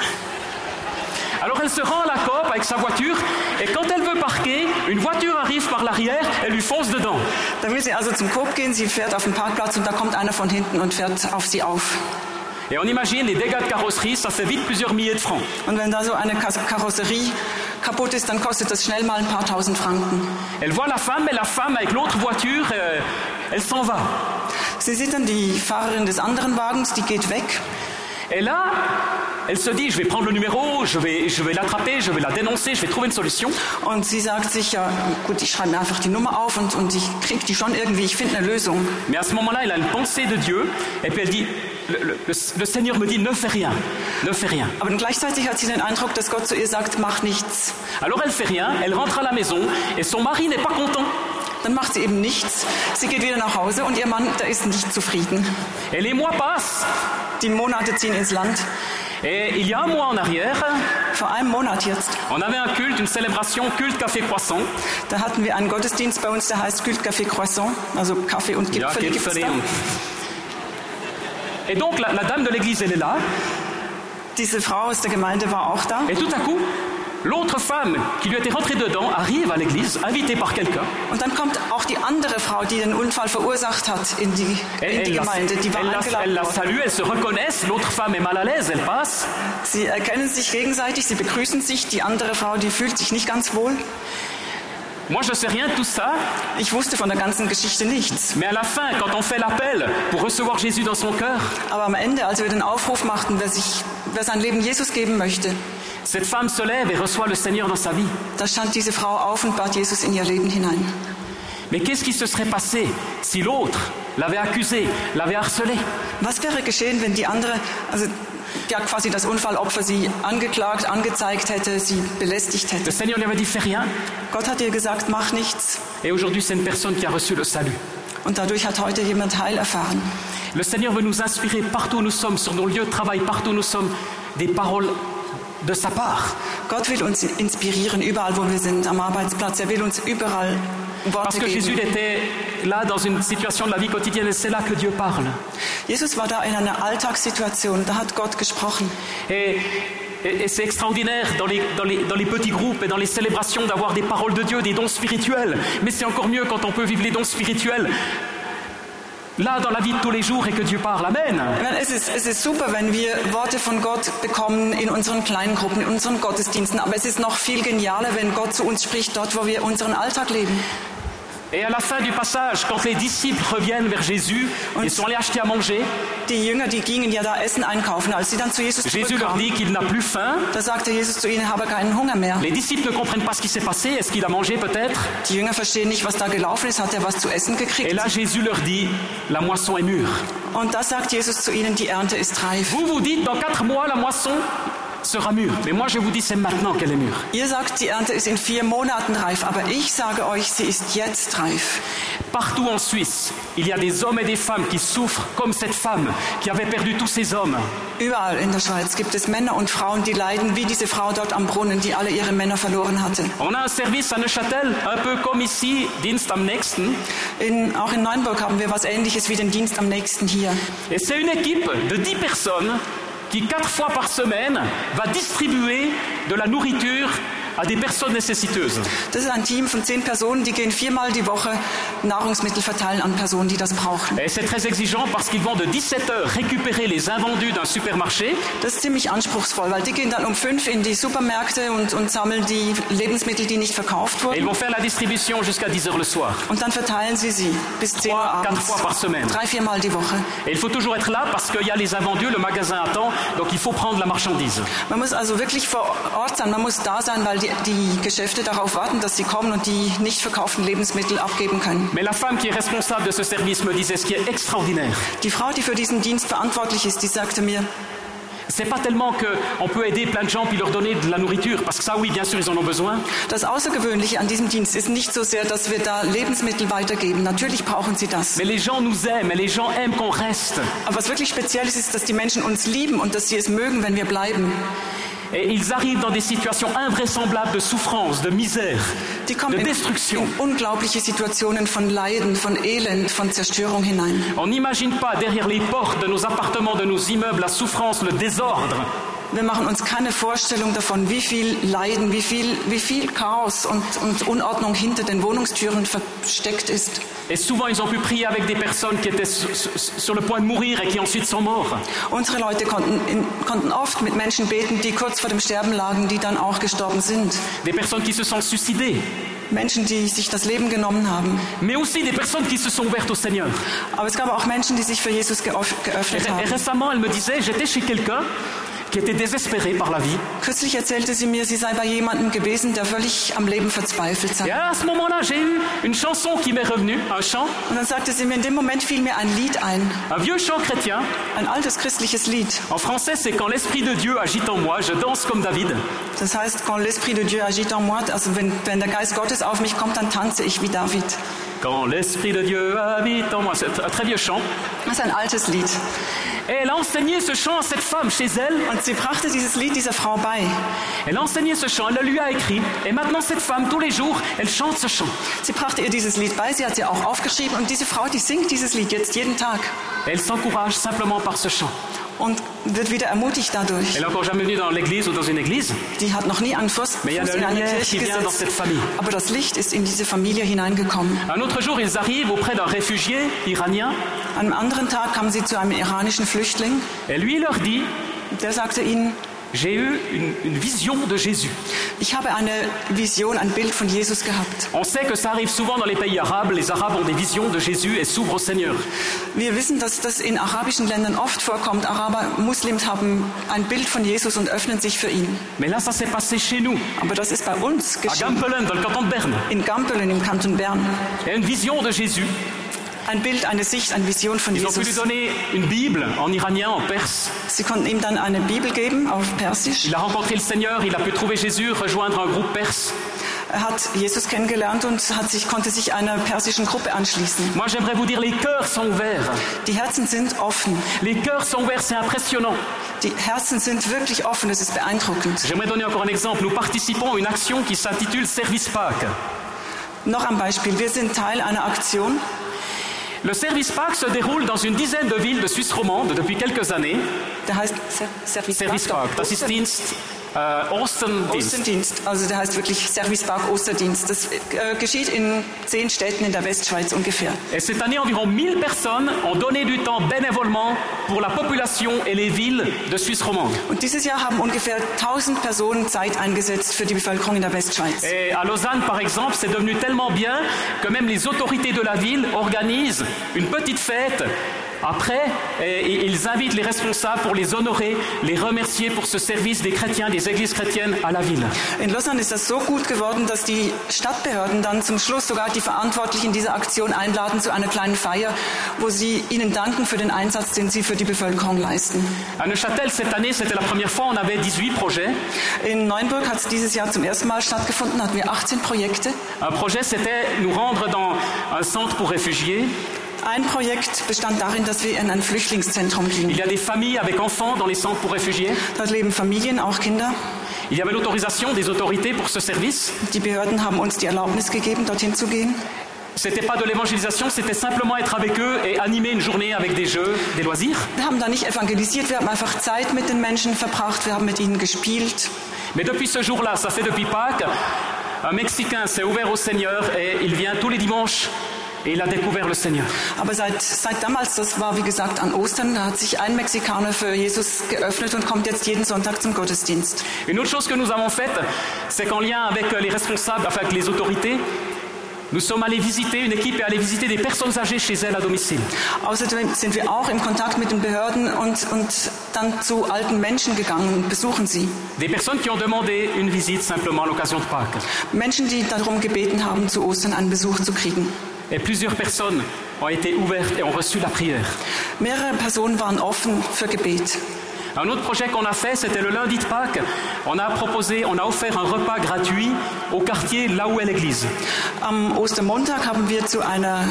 Alors elle se rend à la Coop avec sa voiture et quand elle veut parquer, une voiture arrive par l'arrière, elle lui fonce dedans. Da will sie also zum Coop gehen, sie fährt auf den Parkplatz und da kommt einer von hinten und fährt auf sie auf. Et on imagine les dégâts de carrosserie, ça fait vite plusieurs milliers de francs. Und wenn da so eine Karosserie kaputt ist, dann kostet das schnell mal ein paar tausend Franken. Elle voit la femme, mais la femme avec l'autre voiture, elle s'en va. Sie sieht dann die Fahrerin des anderen Wagens, die geht weg. Et là, elle se dit, je vais prendre le numéro, je vais l'attraper, je vais la dénoncer, je vais trouver une solution. Und sie sagt sich, ja gut, ich schreibe mir einfach die Nummer auf und ich kriege die schon irgendwie, ich finde eine Lösung. Mais à ce moment-là, elle a une pensée de Dieu, et puis elle dit, le Seigneur me dit, ne fais rien, ne fais rien. Aber gleichzeitig hat sie den Eindruck, dass Gott zu ihr sagt, mach nichts. Alors elle fait rien, elle rentre à la maison, et son mari n'est pas content. Dann macht sie eben nichts. Sie geht wieder nach Hause und ihr Mann, der ist nicht zufrieden. Et les mois passent, Die Monate ziehen ins Land. et il y a un mois en arrière, Vor einem Monat jetzt, on avait un culte, une célébration, culte café croissant. da hatten wir einen Gottesdienst bei uns, der heißt Culte Café Croissant, also Kaffee und Ja, Gipfel gibt's da. Et donc la dame de l'église, elle est là, Diese Frau aus der Gemeinde war auch da. et tout à coup, l'autre femme qui lui était rentrée dedans arrive à l'église, invitée par quelqu'un. Und dann kommt auch die andere Frau, die den Unfall verursacht hat, in die Gemeinde. Die war Elle eingeladen la worden. salue, elles se reconnaissent, l'autre femme est mal à l'aise, elle passe. Sie erkennen sich gegenseitig, sie begrüßen sich. Die andere Frau, die fühlt sich nicht ganz wohl. Moi je sais rien de tout ça, Ich wusste von der ganzen Geschichte nichts. mais à la fin, quand on fait l'appel pour recevoir Jésus dans son cœur, Aber am Ende, als wir den Aufruf machten, wer sein Leben Jesus geben möchte, cette femme se lève et reçoit le Seigneur dans sa vie. da stand diese Frau auf und bat Jesus in ihr Leben hinein. Mais qu'est-ce qui se serait passé si l'autre l'avait accusée, l'avait harcelée? Was wäre geschehen, wenn die andere, also ja quasi das Unfallopfer, sie angeklagt, angezeigt hätte, sie belästigt Le hätte? Seigneur lui avait dit fais rien, Gott hat ihr gesagt, mach nichts. et aujourd'hui c'est une personne qui a reçu le salut. Und dadurch hat heute jemand Heil erfahren. Le Seigneur veut nous inspirer partout où nous sommes, sur nos lieux de travail, partout où nous sommes, des paroles de sa part. Gott will uns inspirieren, überall wo wir sind, am Arbeitsplatz. Er will uns überall Parce Worte que Jésus geben. était là dans une situation de la vie quotidienne et c'est là que Dieu parle. Jesus war da in einer Alltagssituation, da hat Gott gesprochen. Et c'est extraordinaire dans les petits groupes et dans les célébrations d'avoir des paroles de Dieu, des dons spirituels. Mais c'est encore mieux quand on peut vivre les dons spirituels là dans la vie de tous les jours et que Dieu parle. Amen. Ich meine, es ist super, wenn wir Worte von Gott bekommen in unseren kleinen Gruppen, in unseren Gottesdiensten. Aber es ist noch viel genialer, wenn Gott zu uns spricht, dort, wo wir unseren Alltag leben. Et à la fin du passage, quand les disciples reviennent vers Jésus, ils sont allés acheter à manger. Die Jünger, die gingen ja da Essen einkaufen. Als sie dann zu Jesus Jésus leur zurückkamen, dit qu'il n'a plus faim. da sagte Jesus zu ihnen, habe keinen Hunger mehr. Les disciples ne comprennent pas ce qui s'est passé. Est-ce qu'il a mangé peut-être? Die Jünger verstehen nicht, was da gelaufen ist. Hat er was zu essen Et gekriegt? là, Jésus leur dit, la moisson est mûre. Und da sagt Jesus zu ihnen, die Ernte ist reif. Vous dites, dans 4 mois, la moisson sera mûre. Mais moi, je vous dis, c'est maintenant qu'elle est mûre. Ihr sagt, die Ernte ist in 4 Monaten reif, aber ich sage euch, sie ist jetzt reif. Partout en Suisse, il y a des hommes et des femmes qui souffrent comme cette femme qui avait perdu tous ses hommes. Überall in der Schweiz gibt es Männer und Frauen, die leiden wie diese Frau dort am Brunnen, die alle ihre Männer verloren hatte. On a un service à Neuchâtel, un peu comme ici, Dienst am nächsten. Auch in Neuenburg haben wir was Ähnliches wie den Dienst am nächsten hier. Et c'est une équipe de 10 personnes qui 4 fois par semaine va distribuer de la nourriture à des personnes nécessiteuses. Das ist ein Team von 10 Personen, die gehen 4-mal die Woche Nahrungsmittel verteilen an Personen, die das brauchen. Et c'est très exigeant parce qu'ils vont de 17h récupérer les invendus d'un supermarché. Das ist ziemlich anspruchsvoll, weil die gehen dann um 5 in die Supermärkte und sammeln die Lebensmittel, die nicht verkauft Et ils wurden. vont faire la distribution jusqu'à 10h le soir. Und dann verteilen sie bis 10 Uhr 4 abends. fois par semaine. 3-4-mal die Woche. Et il faut toujours être là parce qu'il y a les invendus, le magasin attend, donc il faut prendre la marchandise. Man muss also wirklich vor Ort sein, man muss da sein, weil die Geschäfte darauf warten, dass sie kommen und die nicht verkauften Lebensmittel abgeben können. Mais la femme qui est responsable de ce service me disait ce qui est extraordinaire. Die Frau, die für diesen Dienst verantwortlich ist, die sagte mir, C'est pas tellement qu'on peut aider plein de gens puis leur donner de la nourriture, parce que ça oui, bien sûr, ils en ont besoin. das Außergewöhnliche an diesem Dienst ist nicht so sehr, dass wir da Lebensmittel weitergeben. Natürlich brauchen sie das. Mais les gens nous aiment et les gens aiment qu'on reste. Aber was wirklich speziell ist, dass die Menschen uns lieben und dass sie es mögen, wenn wir bleiben. Et ils arrivent dans des situations invraisemblables de souffrance, de misère, Die kommen de in destruction. unglaubliche Situationen von Leiden, von Elend, von Zerstörung hinein. On n'imagine pas derrière les portes de nos appartements, de nos immeubles, la souffrance, le désordre. Wir machen uns keine Vorstellung davon, wie viel Leiden, wie viel Chaos und Unordnung hinter den Wohnungstüren versteckt ist. Et souvent, ils ont pu prier avec des personnes qui étaient sur le point de mourir et qui ensuite sont morts. Unsere Leute konnten oft mit Menschen beten, die kurz vor dem Sterben lagen, die dann auch gestorben sind. Des personnes qui se sont suicidées, Menschen, die sich das Leben genommen haben. mais aussi des personnes qui se sont ouvertes au Seigneur. Aber es gab auch Menschen, die sich für Jesus geöffnet Et haben. récemment, elle me disait, j'étais chez quelqu'un qui était désespéré par la vie. Kürzlich erzählte sie mir, sie sei bei jemandem gewesen, der völlig am Leben verzweifelt Et sei. à ce moment-là, j'ai eu une chanson qui m'est revenue, un chant, Und dann sagte sie mir, in dem Moment fiel mir ein Lied ein, un vieux chant chrétien. ein altes christliches Lied. En français, c'est quand l'Esprit de Dieu agite en moi, je danse comme David. Das heißt, quand l'Esprit de Dieu agit en moi, also wenn der Geist Gottes auf mich kommt, dann tanze ich wie David. Quand l'Esprit de Dieu habite en moi. C'est un très vieux chant. Das ist ein altes Lied. Et elle a enseigné ce chant à cette femme chez elle. Und sie brachte dieses Lied dieser Frau bei. Elle a enseigné ce chant, elle le lui a écrit. Et maintenant, cette femme, tous les jours, elle chante ce chant. Sie brachte ihr dieses Lied bei, sie hat sie auch aufgeschrieben und diese Frau, die singt dieses Lied jetzt jeden Tag Et elle s'encourage simplement par ce chant. und wird wieder ermutigt dadurch. Elle n'est encore jamais venue dans l'église ou dans une église. Die hat noch nie einen Fuß Mais il y a in la eine lumière Kirche qui vient dans cette gesetzt, famille. aber das Licht ist in diese Familie hineingekommen. Un autre jour, ils arrivent auprès d'un réfugié iranien. An einem anderen Tag kamen sie zu einem iranischen Flüchtling. Et lui, il leur dit, Der sagte ihnen, j'ai eu une vision de Jésus. ich habe eine Vision, ein Bild von Jesus gehabt. On sait que ça arrive souvent dans les pays arabes. Les Arabes ont des visions de Jésus et s'ouvrent au Seigneur. Wir wissen, dass das in arabischen Ländern oft vorkommt. Araber, Muslims haben ein Bild von Jesus und öffnen sich für ihn. Mais là, ça s'est passé chez nous, Aber das ist bei uns à geschehen. Gampelen, dans le canton de Berne. In Gampelen im Kanton Bern. Il y a une vision de Jésus. Ein Bild, eine Sicht, eine Vision von Ils ont pu lui Jesus. donner une Bible en iranien, en perse. Sie konnten ihm dann eine Bibel geben auf Persisch. Il a rencontré le Seigneur, il a pu trouver Jésus, rejoindre un groupe perse. Er hat Jesus kennengelernt und konnte sich einer persischen Gruppe anschließen. Moi, j'aimerais vous dire, les cœurs sont ouverts. Die Herzen sind offen. Les cœurs sont ouverts, c'est impressionnant. Die Herzen sind wirklich offen, es ist beeindruckend. J'aimerais donner encore un exemple. Nous participons à une action qui s'intitule Service Pâques. Noch ein Beispiel. Wir sind Teil einer Aktion. Le Service Pâques se déroule dans une dizaine de villes de Suisse romande depuis quelques années. Der heißt Service Service Pâques, das ist Dienst, Ostendienst. Osterdienst. Also der heißt wirklich Service Park Osterdienst. Das geschieht in 10 Städten in der Westschweiz ungefähr. Et cette année, environ 1000 personnes ont donné du temps bénévolement pour la population et les villes de Suisse romande. Und dieses Jahr haben ungefähr 1000 Personen Zeit eingesetzt für die Bevölkerung in der Westschweiz. Et à Lausanne, par exemple, c'est devenu tellement bien que même les autorités de la ville organisent une petite fête Après, ils invitent les responsables pour les honorer, les remercier pour ce service des chrétiens, des églises chrétiennes à la ville. In Lausanne ist das so gut geworden, dass die Stadtbehörden dann zum Schluss sogar die Verantwortlichen dieser Aktion einladen zu einer kleinen Feier, wo sie ihnen danken für den Einsatz, den sie für die Bevölkerung leisten. À Neuchâtel, cette année, c'était la première fois, on avait 18 projets. In Neuenburg hat es dieses Jahr zum ersten Mal stattgefunden, hatten wir 18 Projekte. Un projet, c'était nous rendre dans un centre pour réfugiés. Ein Projekt bestand darin, dass wir in ein Flüchtlingszentrum gingen. Il y a des familles avec enfants dans les centres pour réfugiés. Dort leben Familien, auch Kinder. Il y avait l'autorisation des autorités pour ce service. Die Behörden haben uns die Erlaubnis gegeben, dorthin zu gehen. C'était pas de l'évangélisation, c'était simplement être avec eux et animer une journée avec des jeux, des loisirs. Wir haben da nicht evangelisiert, wir haben einfach Zeit mit den Menschen verbracht, wir haben mit ihnen gespielt. Mais depuis ce jour-là, ça fait depuis Pâques, un Mexicain s'est ouvert au Seigneur et il vient tous les dimanches. Et il a découvert le Seigneur. Aber seit damals, das war wie gesagt an Ostern, da hat sich ein Mexikaner für Jesus geöffnet und kommt jetzt jeden Sonntag zum Gottesdienst. Une autre chose que nous avons faite, c'est qu'en lien avec les responsables, enfin avec les autorités, nous sommes allés visiter, une équipe est allée visiter des personnes âgées chez elles à domicile. Außerdem sind wir auch im Kontakt mit den Behörden und dann zu alten Menschen gegangen und besuchen sie. Des personnes qui ont demandé une visite simplement à l'occasion de Pâques. Menschen, die darum gebeten haben, zu Ostern einen Besuch zu kriegen. Et plusieurs personnes ont été ouvertes et ont reçu la prière. Mehrere Personen waren offen für Gebet. Un autre projet qu'on a fait, c'était le lundi de Pâques. On a offert un repas gratuit au quartier là où est l'église. Am Ostermontag haben wir zu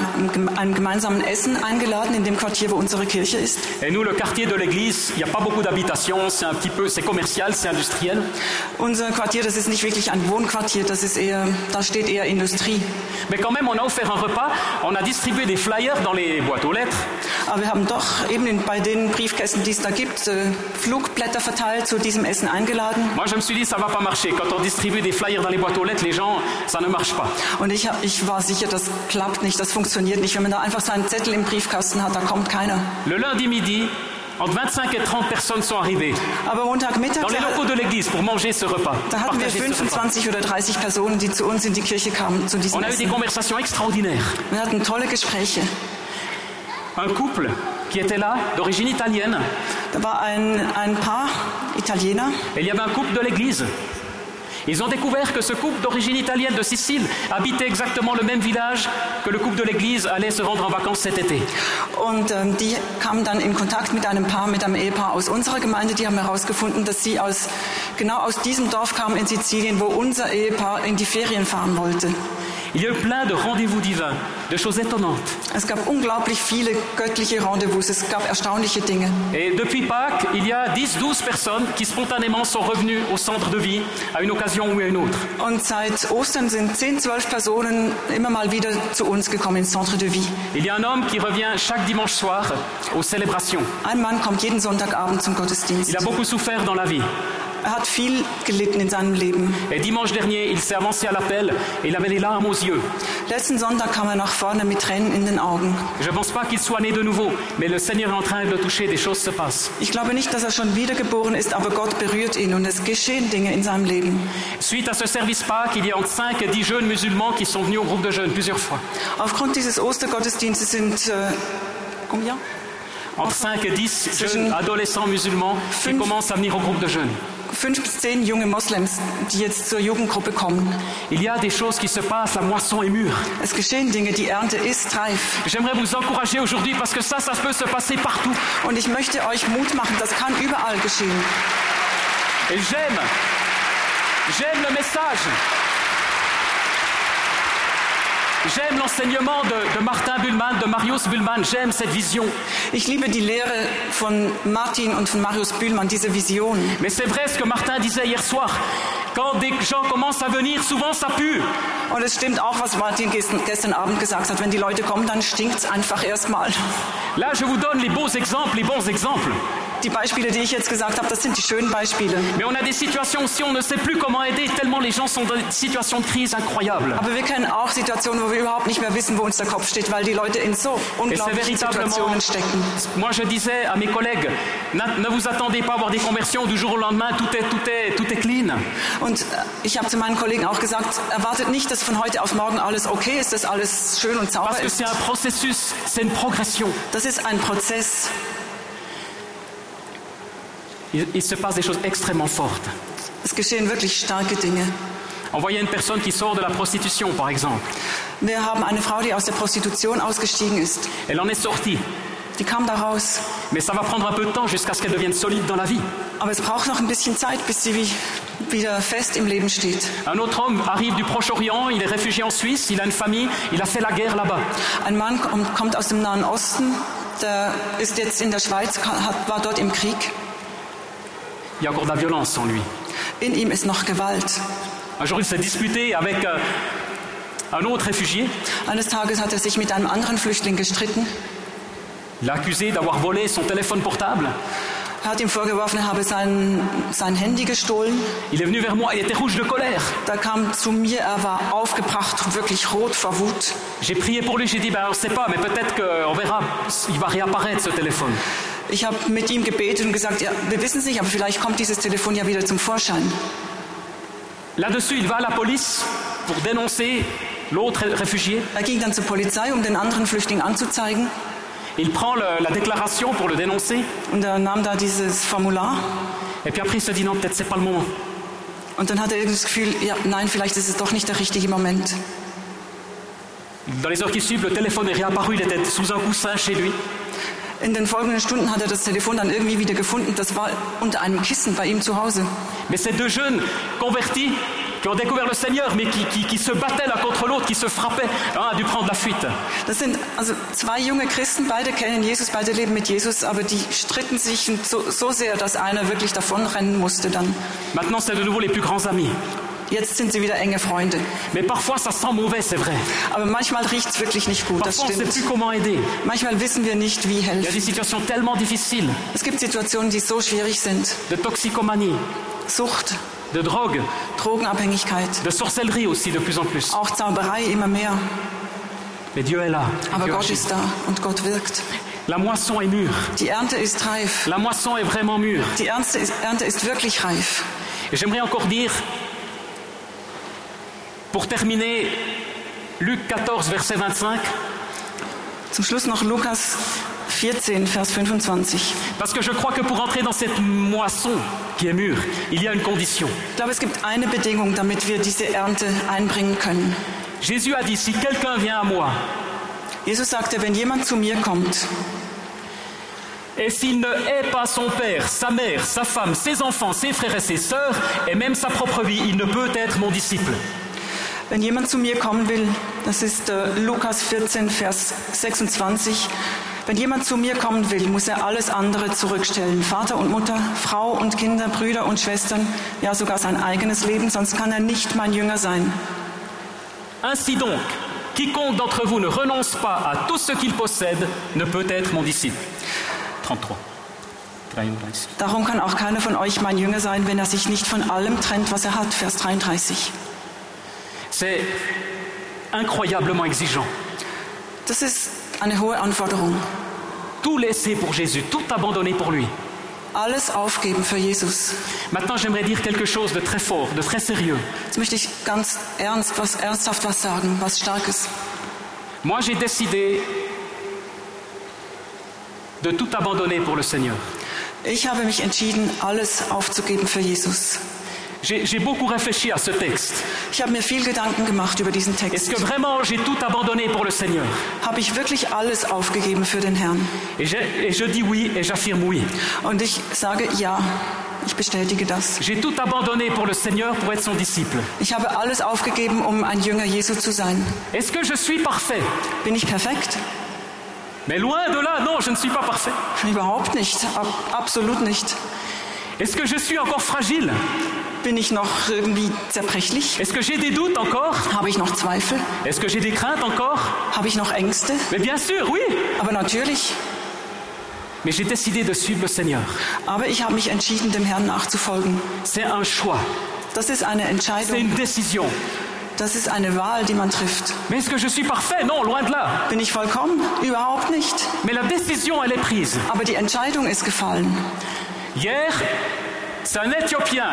einem gemeinsamen Essen eingeladen in dem Quartier, wo unsere Kirche ist. Et nous, le quartier de l'église, il n'y a pas beaucoup d'habitations, c'est commercial, c'est industriel. Unser Quartier, das ist nicht wirklich ein Wohnquartier, da steht eher Industrie. Mais quand même, on a offert un repas, on a distribué des flyers dans les boîtes aux lettres. Aber wir haben doch eben bei den Briefkästen, die es da gibt, Flugblätter verteilt, zu diesem Essen eingeladen. Moi, je me suis dit, ça va pas marcher. Quand on distribue des flyers dans les boîtes aux lettres, les gens, ça ne marche pas. Und ich war sicher, das klappt nicht, das funktioniert nicht. Wenn man da einfach so einen Zettel im Briefkasten hat, da kommt keiner. Le lundi midi, entre 25 et 30 personnes sont arrivées Aber Montagmittag, dans les locaux de l'église pour manger ce repas. Da hatten wir 25 oder 30 Personen, die zu uns in die Kirche kamen, zu diesem On a eu Essen. des conversations extraordinaires. Wir hatten tolle Gespräche. Un couple qui était là, d'origine italienne. Da war ein Paar Italiener. Et il y avait un couple de l'église. Ils ont découvert que ce couple d'origine italienne de Sicile habitait exactement le même village que le couple de l'église allait se rendre en vacances cet été. Und die kamen dann in Kontakt mit einem Ehepaar aus unserer Gemeinde. Die haben herausgefunden, dass sie genau aus diesem Dorf kamen in Sizilien, wo unser Ehepaar in die Ferien fahren wollte. Il y a eu plein de rendez-vous divins, de choses étonnantes. Es gab unglaublich viele göttliche Rendezvous, es gab erstaunliche Dinge. Et depuis Pâques, il y a 10-12 personnes qui spontanément sont revenues au centre de vie à une occasion ou à une autre. Und seit Ostern sind 10-12 Personen immer mal wieder zu uns gekommen ins Centre de Vie. Il y a un homme qui revient chaque dimanche soir aux célébrations. Ein Mann kommt jeden Sonntagabend zum Gottesdienst. Il a beaucoup souffert dans la vie. Hat viel gelitten in seinem Leben. Et dimanche dernier, il s'est avancé à l'appel et il avait les larmes aux yeux. Letzten Sonntag kam nach vorne mit Tränen in den Augen. Je ne pense pas qu'il soit né de nouveau, mais le Seigneur est en train de le toucher, des choses se passent. Ich glaube nicht, dass schon wiedergeboren ist, aber Gott berührt ihn und es geschehen Dinge in seinem Leben. Suite à ce service Pâques, il y a entre 5 et 10 jeunes musulmans qui sont venus au groupe de jeunes plusieurs fois. Aufgrund dieses Ostergottesdienstes sind combien? Entre 5 et 10 jeunes adolescents musulmans qui commencent à venir au groupe de jeunes. 5 bis 10 junge Moslems, die jetzt zur Jugendgruppe kommen. Il y a des choses qui se passent, la moisson est mûre. Es geschehen Dinge, die Ernte ist reif. J'aimerais vous encourager aujourd'hui parce que ça peut se passer partout. Und ich möchte euch Mut machen, das kann überall geschehen. Et j'aime le message. J'aime l'enseignement de Martin Buhlmann, de Marius Buhlmann. J'aime cette vision. Ich liebe die Lehre von Martin und von Marius Buhlmann, diese Vision. Mais c'est vrai ce que Martin disait hier soir. Quand des gens commencent à venir, souvent ça pue. Und es stimmt auch, was Martin gestern Abend gesagt hat. Wenn die Leute kommen, dann stinkt's einfach erstmal. Là, je vous donne les bons exemples. Die Beispiele, die ich jetzt gesagt habe, das sind die schönen Beispiele. Mais on a des situations aussi, on ne sait plus comment aider, tellement les gens sont dans des situations de crise incroyables. Aber wir kennen auch Situationen, wo wir überhaupt nicht mehr wissen, wo uns der Kopf steht, weil die Leute in so unglaublichen Situationen stecken. Moi je disais à mes collègues, ne vous attendez pas à avoir des conversions du jour au lendemain, tout est clean. Und ich habe zu meinen Kollegen auch gesagt, erwartet nicht, dass von heute auf morgen alles okay ist, dass alles schön und sauber Parce que ist. c'est un processus, c'est une progression. Das ist ein Prozess. Il se passe des choses extrêmement fortes. Es geschehen wirklich starke Dinge. On voyait une personne qui sort de la prostitution, par exemple. Wir haben eine Frau, die aus der Prostitution ausgestiegen ist. Elle en est sortie. Die kam da raus. Mais ça va prendre un peu de temps jusqu'à ce qu'elle devienne solide dans la vie. Aber es braucht noch ein bisschen Zeit, bis sie wieder fest im Leben steht. Un autre homme arrive du Proche-Orient, il est réfugié en Suisse, il a une famille, il a fait la guerre là-bas. Ein Mann kommt aus dem Nahen Osten, der ist jetzt in der Schweiz, war dort im Krieg. Il y a encore de la violence en lui. In ihm ist noch Gewalt. Un jour, il s'est disputé avec un autre réfugié. Eines Tages hat er sich mit einem anderen Flüchtling gestritten. Il l'a accusé d'avoir volé son téléphone portable. Er hat ihm vorgeworfen, er habe sein Handy gestohlen. Il est venu vers moi, il était rouge de colère. Da kam zu mir, er war aufgebracht, wirklich rot vor Wut. J'ai prié pour lui, j'ai dit, on ne sait pas, mais peut-être qu'on verra, il va réapparaître ce téléphone. Ich habe mit ihm gebetet und gesagt, ja, wir wissen es nicht, aber vielleicht kommt dieses Telefon ja wieder zum Vorschein. Là-dessus, il va à la police pour dénoncer l'autre réfugié. Er ging dann zur Polizei, um den anderen Flüchtling anzuzeigen. Il prend la déclaration pour le dénoncer. Und er nahm da dieses Formular. Et puis après, il se dit, non, peut-être c'est pas le moment. Und dann hat er irgendwie das Gefühl, ja, nein, vielleicht ist es doch nicht der richtige Moment. Dans les heures qui suivent, le téléphone est réapparu, il était sous un coussin chez lui. In den folgenden Stunden hat er das Telefon dann irgendwie wieder gefunden. Das war unter einem Kissen bei ihm zu Hause. Mais ces deux jeunes convertis qui ont découvert le Seigneur, mais qui se battaient l'un contre l'autre, qui se frappaient, a dû prendre la fuite. Das sind also zwei junge Christen, beide kennen Jesus, beide leben mit Jesus, aber die stritten sich so sehr, dass einer wirklich davonrennen musste dann. Maintenant, c'est de nouveau les plus grands amis. Jetzt sind sie wieder enge Freunde. Mais parfois, ça sent mauvais, c'est vrai. Aber manchmal riecht es wirklich nicht gut, das Parfois, on ne stimmt. sait plus comment aider. Manchmal wissen wir nicht, wie Il y a des helfen. situations tellement difficiles, Es gibt Situationen, die so schwierig sind. de toxicomanie, Sucht, de drogue, Drogenabhängigkeit, de sorcellerie aussi de plus en plus. auch Zauberei immer mehr. Mais Dieu est là. Aber Dieu Gott agit. ist da und Gott wirkt. La moisson est mûre. Die Ernte ist reif. La moisson est vraiment mûre. Die Ernte ist wirklich reif. Et j'aimerais encore dire, pour terminer, Luc 14, verset 25, Zum Schluss noch Lukas 14, Vers 25. parce que je crois que pour entrer dans cette moisson qui est mûre, il y a une condition. Ich glaube, es gibt eine Bedingung, damit wir diese Ernte einbringen können. Jésus a dit, si quelqu'un vient à moi, Jesus sagte, wenn jemand zu mir kommt et s'il ne hait pas son père, sa mère, sa femme, ses enfants, ses frères et ses sœurs, et même sa propre vie, il ne peut être mon disciple. Wenn jemand zu mir kommen will, das ist Lukas 14, Vers 26, wenn jemand zu mir kommen will, muss er alles andere zurückstellen. Vater und Mutter, Frau und Kinder, Brüder und Schwestern, ja sogar sein eigenes Leben, sonst kann er nicht mein Jünger sein. Ainsi donc, quiconque d'entre vous ne renonce pas à tout ce qu'il possède ne peut être mon disciple. 33. Darum kann auch keiner von euch mein Jünger sein, wenn er sich nicht von allem trennt, was er hat. Vers 33. C'est incroyablement exigeant. Das ist eine hohe Anforderung. Tout laisser pour Jésus, tout abandonner pour lui. Alles aufgeben für Jesus. Maintenant, j'aimerais dire quelque chose de très fort, de très sérieux. Jetzt möchte ich ganz ernsthaft was sagen, was Starkes. Moi, j'ai décidé de tout abandonner pour le Seigneur. Ich habe mich entschieden, alles aufzugeben für Jesus. J'ai beaucoup réfléchi à ce texte. Ich habe mir viel Gedanken gemacht über diesen Text. Est-ce que vraiment j'ai tout abandonné pour le Seigneur? Habe ich wirklich alles aufgegeben für den Herrn? Et je dis oui et j'affirme oui. Und ich sage ja, ich bestätige das. J'ai tout abandonné pour le Seigneur pour être son disciple. Ich habe alles aufgegeben, um ein Jünger Jesu zu sein. Est-ce que je suis parfait? Bin ich perfekt? Mais loin de là, non, je ne suis pas parfait. Überhaupt nicht, absolut nicht. Est-ce que je suis encore fragile? Bin ich noch irgendwie zerbrechlich? Est-ce que j'ai des doutes encore? Habe ich noch Zweifel? Est-ce que j'ai des craintes encore? Habe ich noch Ängste? Mais bien sûr, oui. Aber natürlich. Mais j'ai décidé de suivre le Seigneur. Aber ich habe mich entschieden, dem Herrn nachzufolgen. C'est un choix, Das ist eine c'est Entscheidung. une décision. Das ist eine Wahl, die man trifft. Mais est-ce que je suis parfait? Non, loin de là. Bin ich vollkommen? Überhaupt nicht. Mais la décision, elle est prise. Aber die Entscheidung ist gefallen. Hier, c'est un Éthiopien,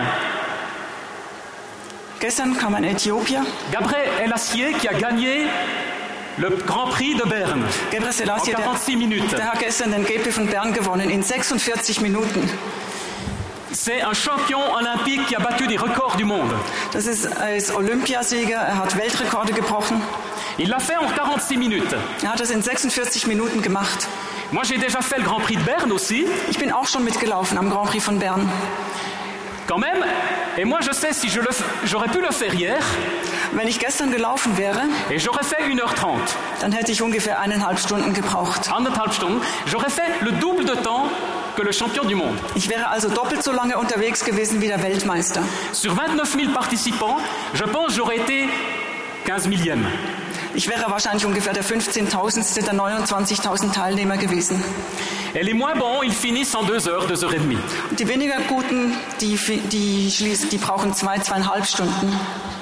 Gestern kam ein Äthiopier, Gabriel El Assier, qui a gagné le Grand Prix de Berne Gebre en Selassie, 46 minutes. der hat gestern den GP von Bern gewonnen in 46 Minuten. C'est un champion olympique qui a battu des records du monde. Er ist Olympiasieger, er hat Weltrekorde gebrochen. Il l'a fait en 46 minutes. Er hat das in 46 Minuten gemacht. Moi, j'ai déjà fait le Grand Prix de Berne aussi, Ich bin auch schon mitgelaufen am Grand Prix von Bern. quand même. Et moi, je sais si j'aurais pu le faire hier, Wenn ich gestern gelaufen wäre, et j'aurais fait 1h30, dann hätte ich ungefähr 1,5 Stunden gebraucht. 1,5 Stunden, j'aurais fait le double de temps que le champion du monde. Ich wäre also doppelt so lange unterwegs gewesen wie der Weltmeister. Sur 29 000 participants, je pense que j'aurais été 15 millième. Ich wäre wahrscheinlich ungefähr der 15.000. der 29.000 Teilnehmer gewesen. Et les moins bons, ils finissent en 2 heures, 2 heures et demie. Und die weniger Guten, die brauchen 2,5 Stunden.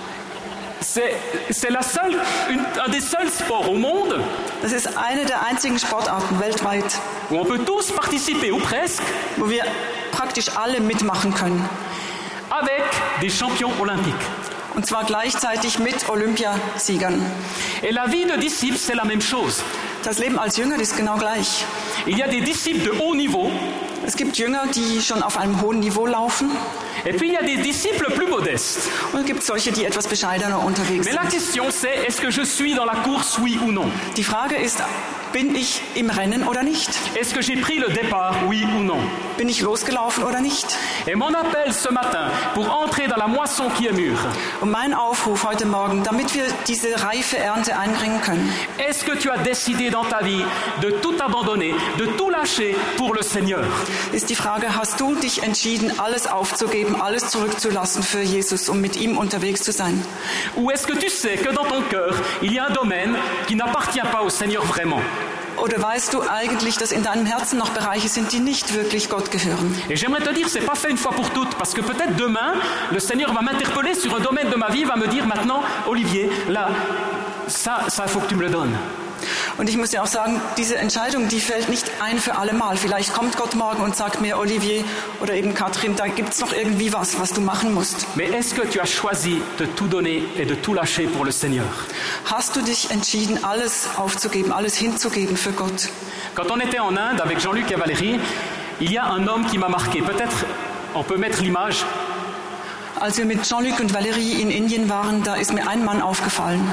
C'est un des seuls sports au monde Das ist eine der einzigen Sportarten weltweit, où on peut tous participer, ou presque, wo wir praktisch alle mitmachen können. avec des champions olympiques. Und zwar gleichzeitig mit Olympiasiegern. Et la vie de disciple, c'est la même chose. Das Leben als Jünger ist genau gleich. Il y a des disciples de haut niveau, Es gibt Jünger, die schon auf einem hohen Niveau laufen. et puis il y a des disciples plus modestes. Und es gibt solche, die etwas bescheidener unterwegs Mais la sind. question, c'est est-ce que je suis dans la course, oui ou non? Die Frage ist, bin ich im Rennen oder nicht? Est-ce que j'ai pris le départ, oui ou non? Bin ich losgelaufen oder nicht? Et mon appel ce matin, pour entrer dans la moisson qui est mûre, Und mein Aufruf heute Morgen, damit wir diese reife Ernte einbringen können. est-ce que tu as décidé dans ta vie de tout abandonner, de tout lâcher pour le Seigneur? Ist die Frage, hast du dich entschieden, alles aufzugeben, alles zurückzulassen für Jesus, um mit ihm unterwegs zu sein? Ou est-ce que tu sais que dans ton cœur, il y a un domaine qui n'appartient pas au Seigneur vraiment? Oder weißt du eigentlich, dass in deinem Herzen noch Bereiche sind, die nicht wirklich Gott gehören? Et j'aimerais te dire, c'est pas fait une fois pour toutes, parce que peut-être demain, le Seigneur va m'interpeller sur un domaine de ma vie, va me dire maintenant, Olivier, là, ça, il faut que tu me le donnes. Und ich muss ja auch sagen, diese Entscheidung, die fällt nicht ein für alle Mal. Vielleicht kommt Gott morgen und sagt mir, Olivier oder eben Katrin, da gibt es noch irgendwie was du machen musst. Mais est-ce que tu as choisi de tout donner et de tout lâcher pour le Seigneur? Hast du dich entschieden, alles aufzugeben, alles hinzugeben für Gott? Quand on était en Inde avec Jean-Luc et Valérie, il y a un homme qui m'a marqué. Peut-être on peut mettre l'image. Als wir mit Jean-Luc und Valérie in Indien waren, da ist mir ein Mann aufgefallen.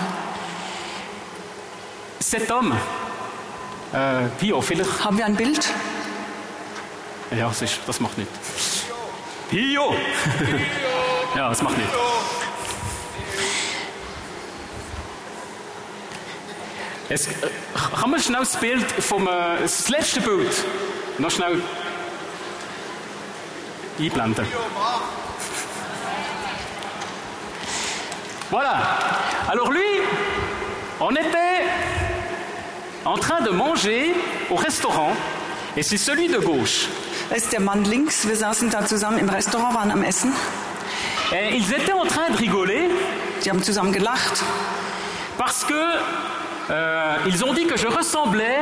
Cet homme, Pio, vielleicht. Haben wir ein Bild? Ja, das macht nicht. Pio! Ja, das macht nicht. Gaan we snel het beeld van het laatste beeld nog snel inblenden. Voilà. Alors lui, on était en train de manger au restaurant et c'est celui de gauche. Da ist der Mann links. Wir saßen da zusammen im Restaurant, waren am Essen. Et ils étaient en train de rigoler. Die haben zusammen gelacht. Parce que ils ont dit que je ressemblais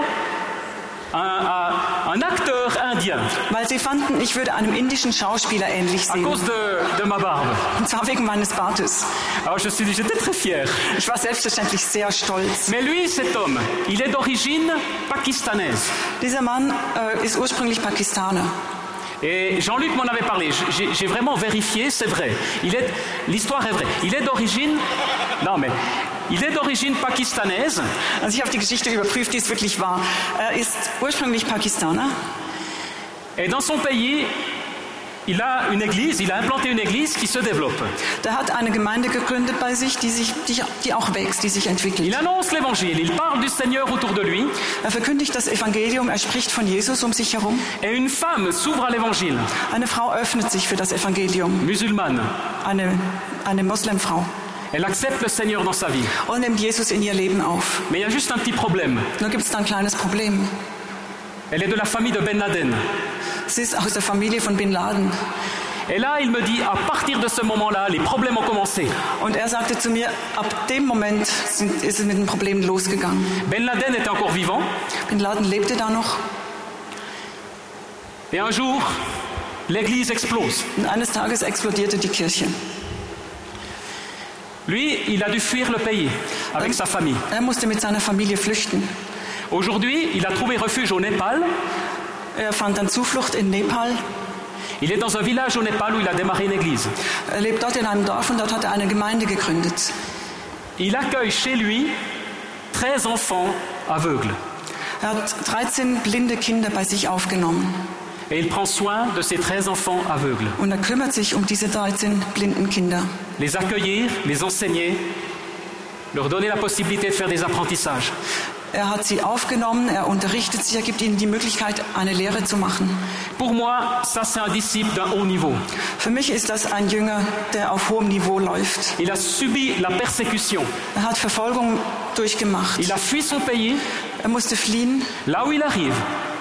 à un acteur indien. Weil sie fanden, ich würde einem indischen Schauspieler ähnlich À sehen. cause de ma barbe. Und zwar wegen meines Bartes. Alors j'étais très fier. Ich war selbstverständlich sehr stolz. Mais lui, cet homme, il est d'origine pakistanaise. Dieser Mann ist ursprünglich Pakistaner. Et Jean-Luc m'en avait parlé. J'ai vraiment vérifié, c'est vrai. L'histoire est vraie. Il est d'origine... Non, mais... Il est d'origine pakistanaise. Also ich habe die Geschichte überprüft, die ist wirklich wahr. Er ist ursprünglich Pakistaner. Et dans son pays, il a implanté une église qui se développe. Der hat eine Gemeinde gegründet bei sich, die auch wächst, die sich entwickelt. Il annonce l'évangile, il parle du Seigneur autour de lui. Er verkündigt das Evangelium, er spricht von Jesus um sich herum. Et une femme s'ouvre à l'évangile. Eine Frau öffnet sich für das Evangelium. Musulmane. Eine Moslemfrau. Elle accepte le Seigneur dans sa vie. Und nimmt Jesus in ihr Leben auf. Mais il y a juste un petit problème. Nur gibt es da ein kleines Problem. Elle est de la famille de Ben Laden. Sie ist aus der Familie von Bin Laden. Et là, il me dit, à partir de ce moment-là, les problèmes ont commencé. Und er sagte zu mir, ab dem Moment ist es mit den Problemen losgegangen. Ben Laden était encore vivant. Bin Laden lebte da noch. Et un jour, l'église explose. Und eines Tages explodierte die Kirche. Lui, il a dû fuir le pays avec sa famille. Er musste mit seiner Familie flüchten. Aujourd'hui, il a trouvé refuge au Népal. Er fand dann Zuflucht in Nepal. Il est dans un village au Népal où il a démarré une église. Er lebt dort in einem Dorf und dort hat er eine Gemeinde gegründet. Il accueille chez lui 13 enfants aveugles. Er hat 13 blinde Kinder bei sich aufgenommen. Et il prend soin de ces 13 enfants aveugles. Und er kümmert sich um diese 13 blinden Kinder. Les accueillir, les enseigner, leur donner la possibilité de faire des apprentissages. Er hat sie aufgenommen, er unterrichtet sie, er gibt ihnen die Möglichkeit, eine Lehre zu machen. Pour moi, ça c'est un disciple d'un haut niveau. Für mich ist das ein Jünger, der auf hohem Niveau läuft. Il a subi la persécution. Er hat Verfolgung durchgemacht. Il a fui son pays. Er musste fliehen. Là où il arrive,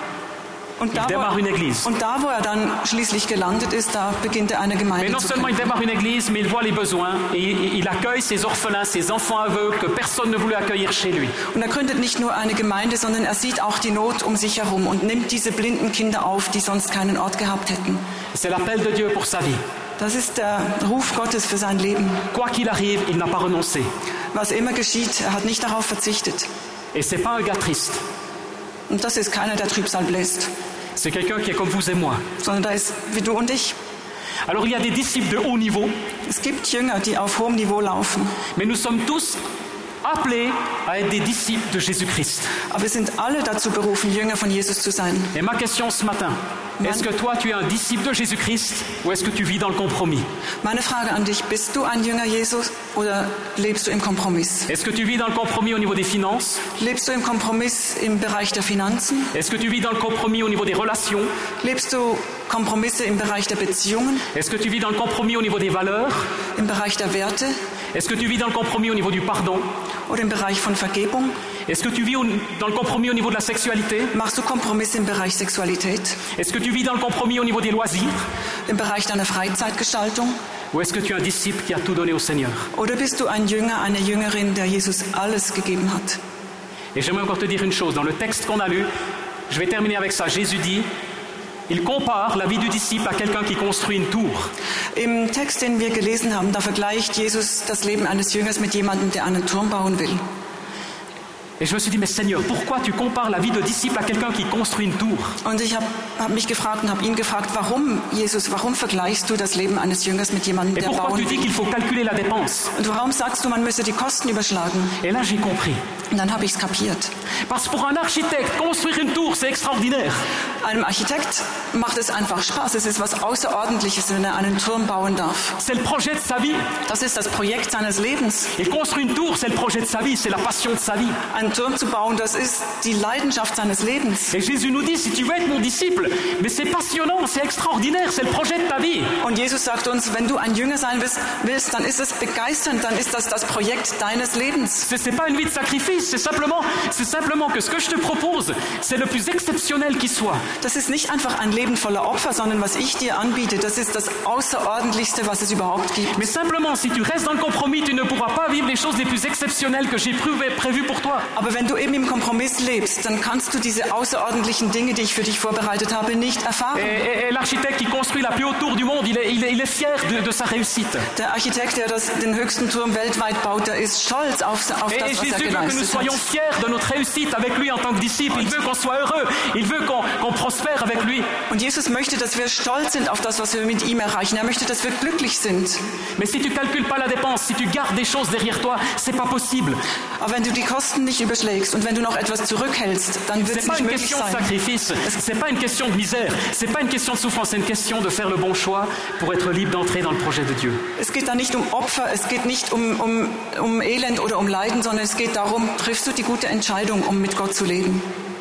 Und il démarre une église. wo er dann schließlich gelandet ist, da beginnt er eine Mais Gemeinde non zu seulement il gründen. démarre une église, mais il voit les besoins et il accueille ses orphelins, ses enfants aveugles que personne ne voulait accueillir chez lui. Und er gründet nicht nur eine Gemeinde, sondern er sieht auch die Not um sich herum und nimmt diese blinden Kinder auf, die sonst keinen Ort gehabt hätten. C'est l'appel de Dieu pour sa vie. Das ist der Ruf Gottes für sein Leben. Quoi qu'il arrive, il n'a pas renoncé. Was immer geschieht, er hat nicht darauf verzichtet. Et c'est pas un gars triste. Und das ist keiner, der Trübsal bläst, C'est quelqu'un qui est comme vous et moi. sondern da ist wie du und ich. Alors il y a des disciples de haut niveau, Es gibt Jünger, die auf hohem Niveau laufen. mais nous sommes tous appelés à être des disciples de Jésus-Christ. Aber wir sind alle dazu berufen, Jünger von Jesus zu sein. Et ma question ce matin, est-ce que toi tu es un disciple de Jésus-Christ ou est-ce que tu vis dans le compromis? Meine Frage an dich, bist du ein Jünger Jesus oder lebst du im Kompromiss? Est-ce que tu vis dans le compromis au niveau des finances? Lebst du im Kompromiss im Bereich der Finanzen? Est-ce que tu vis dans le compromis au niveau des relations? Lebst du Kompromisse im Bereich der Beziehungen, Est-ce que tu vis dans le compromis au niveau des valeurs? im Bereich der Werte Est-ce que tu vis dans le compromis au niveau du pardon? oder im Bereich von Vergebung? Est-ce que tu vis dans le compromis au niveau de la sexualité? Machst du Kompromisse im Bereich Sexualität, Est-ce que tu vis dans le compromis au niveau des loisirs? im Bereich deiner Freizeitgestaltung? Ou est-ce que tu es un disciple qui a tout donné au Seigneur? Oder bist du ein Jünger, eine Jüngerin, der Jesus alles gegeben hat? Et j'aimerais encore te dire une chose. Dans le texte qu'on a lu, je vais terminer avec ça. Jésus dit, il compare la vie du disciple à quelqu'un qui construit une tour. Im Text, den wir gelesen haben, da vergleicht Jesus das Leben eines Jüngers mit jemandem, der einen Turm bauen will. Et je me suis dit, mais Seigneur, pourquoi tu compares la vie de disciple à quelqu'un qui construit une tour? Und ich hab mich gefragt und habe ihn gefragt, warum, Jesus, warum vergleichst du das Leben eines Jüngers mit jemandem, Et der pourquoi tu bauen dis will? qu'il faut calculer la dépense? Und warum sagst du, man müsse die Kosten überschlagen? Et là, j'ai compris. Und dann habe ich es kapiert. Parce que pour un architecte, construire une tour, c'est extraordinaire. Einem Architekt macht es einfach Spaß. Es ist was Außerordentliches, wenn er einen Turm bauen darf. C'est le projet de sa vie. Das ist das Projekt seines Lebens. Il construit une tour, c'est le projet de sa vie, c'est la passion de sa vie. Einen Turm zu bauen, das ist die Leidenschaft seines Lebens. Et Jésus nous dit, si tu veux être mon disciple, mais c'est passionnant, c'est extraordinaire, c'est le projet de ta vie. Und Jesus sagt uns, wenn du ein Jünger sein willst, dann ist es begeisternd, dann ist das das Projekt deines Lebens. C'est pas une vie de sacrifice, c'est simplement que ce que je te propose, c'est le plus exceptionnel qui soit. Das ist nicht einfach ein Leben voller Opfer, sondern was ich dir anbiete, das ist das Außerordentlichste, was es überhaupt gibt. Mais simplement, si tu restes dans le compromis, tu ne pourras pas vivre les choses les plus exceptionnelles que j'ai prévues pour toi. Aber wenn du eben im Kompromiss lebst, dann kannst du diese außerordentlichen Dinge, die ich für dich vorbereitet habe, nicht erfahren. Et l'architecte qui construit la plus haute tour du monde, il est fier de sa réussite. Der Architekt, der den höchsten Turm weltweit baut, der ist stolz auf das, was Et er Jésus veut que nous geleistet soyons hat. fiers de notre réussite avec lui en tant que disciple. Il veut qu'on soit heureux, il veut qu'on prospère avec lui. Und Jesus möchte, dass wir stolz sind auf das, was wir mit ihm erreichen. Er möchte, dass wir glücklich sind. Mais si tu calcules pas la dépense, si tu gardes des choses derrière toi, c'est pas possible. Aber wenn du die Kosten nicht überschlägst und wenn du noch etwas zurückhältst, dann wird C'est es pas nicht une möglich question de sein. sacrifice, c'est pas une question de misère, c'est pas une question de souffrance, c'est une question de faire le bon choix pour être libre d'entrer dans le projet de Dieu. Es geht da nicht um Opfer, es geht nicht um Elend oder um Leiden, sondern es geht darum, triffst du die gute Entscheidung, um mit Gott zu leben.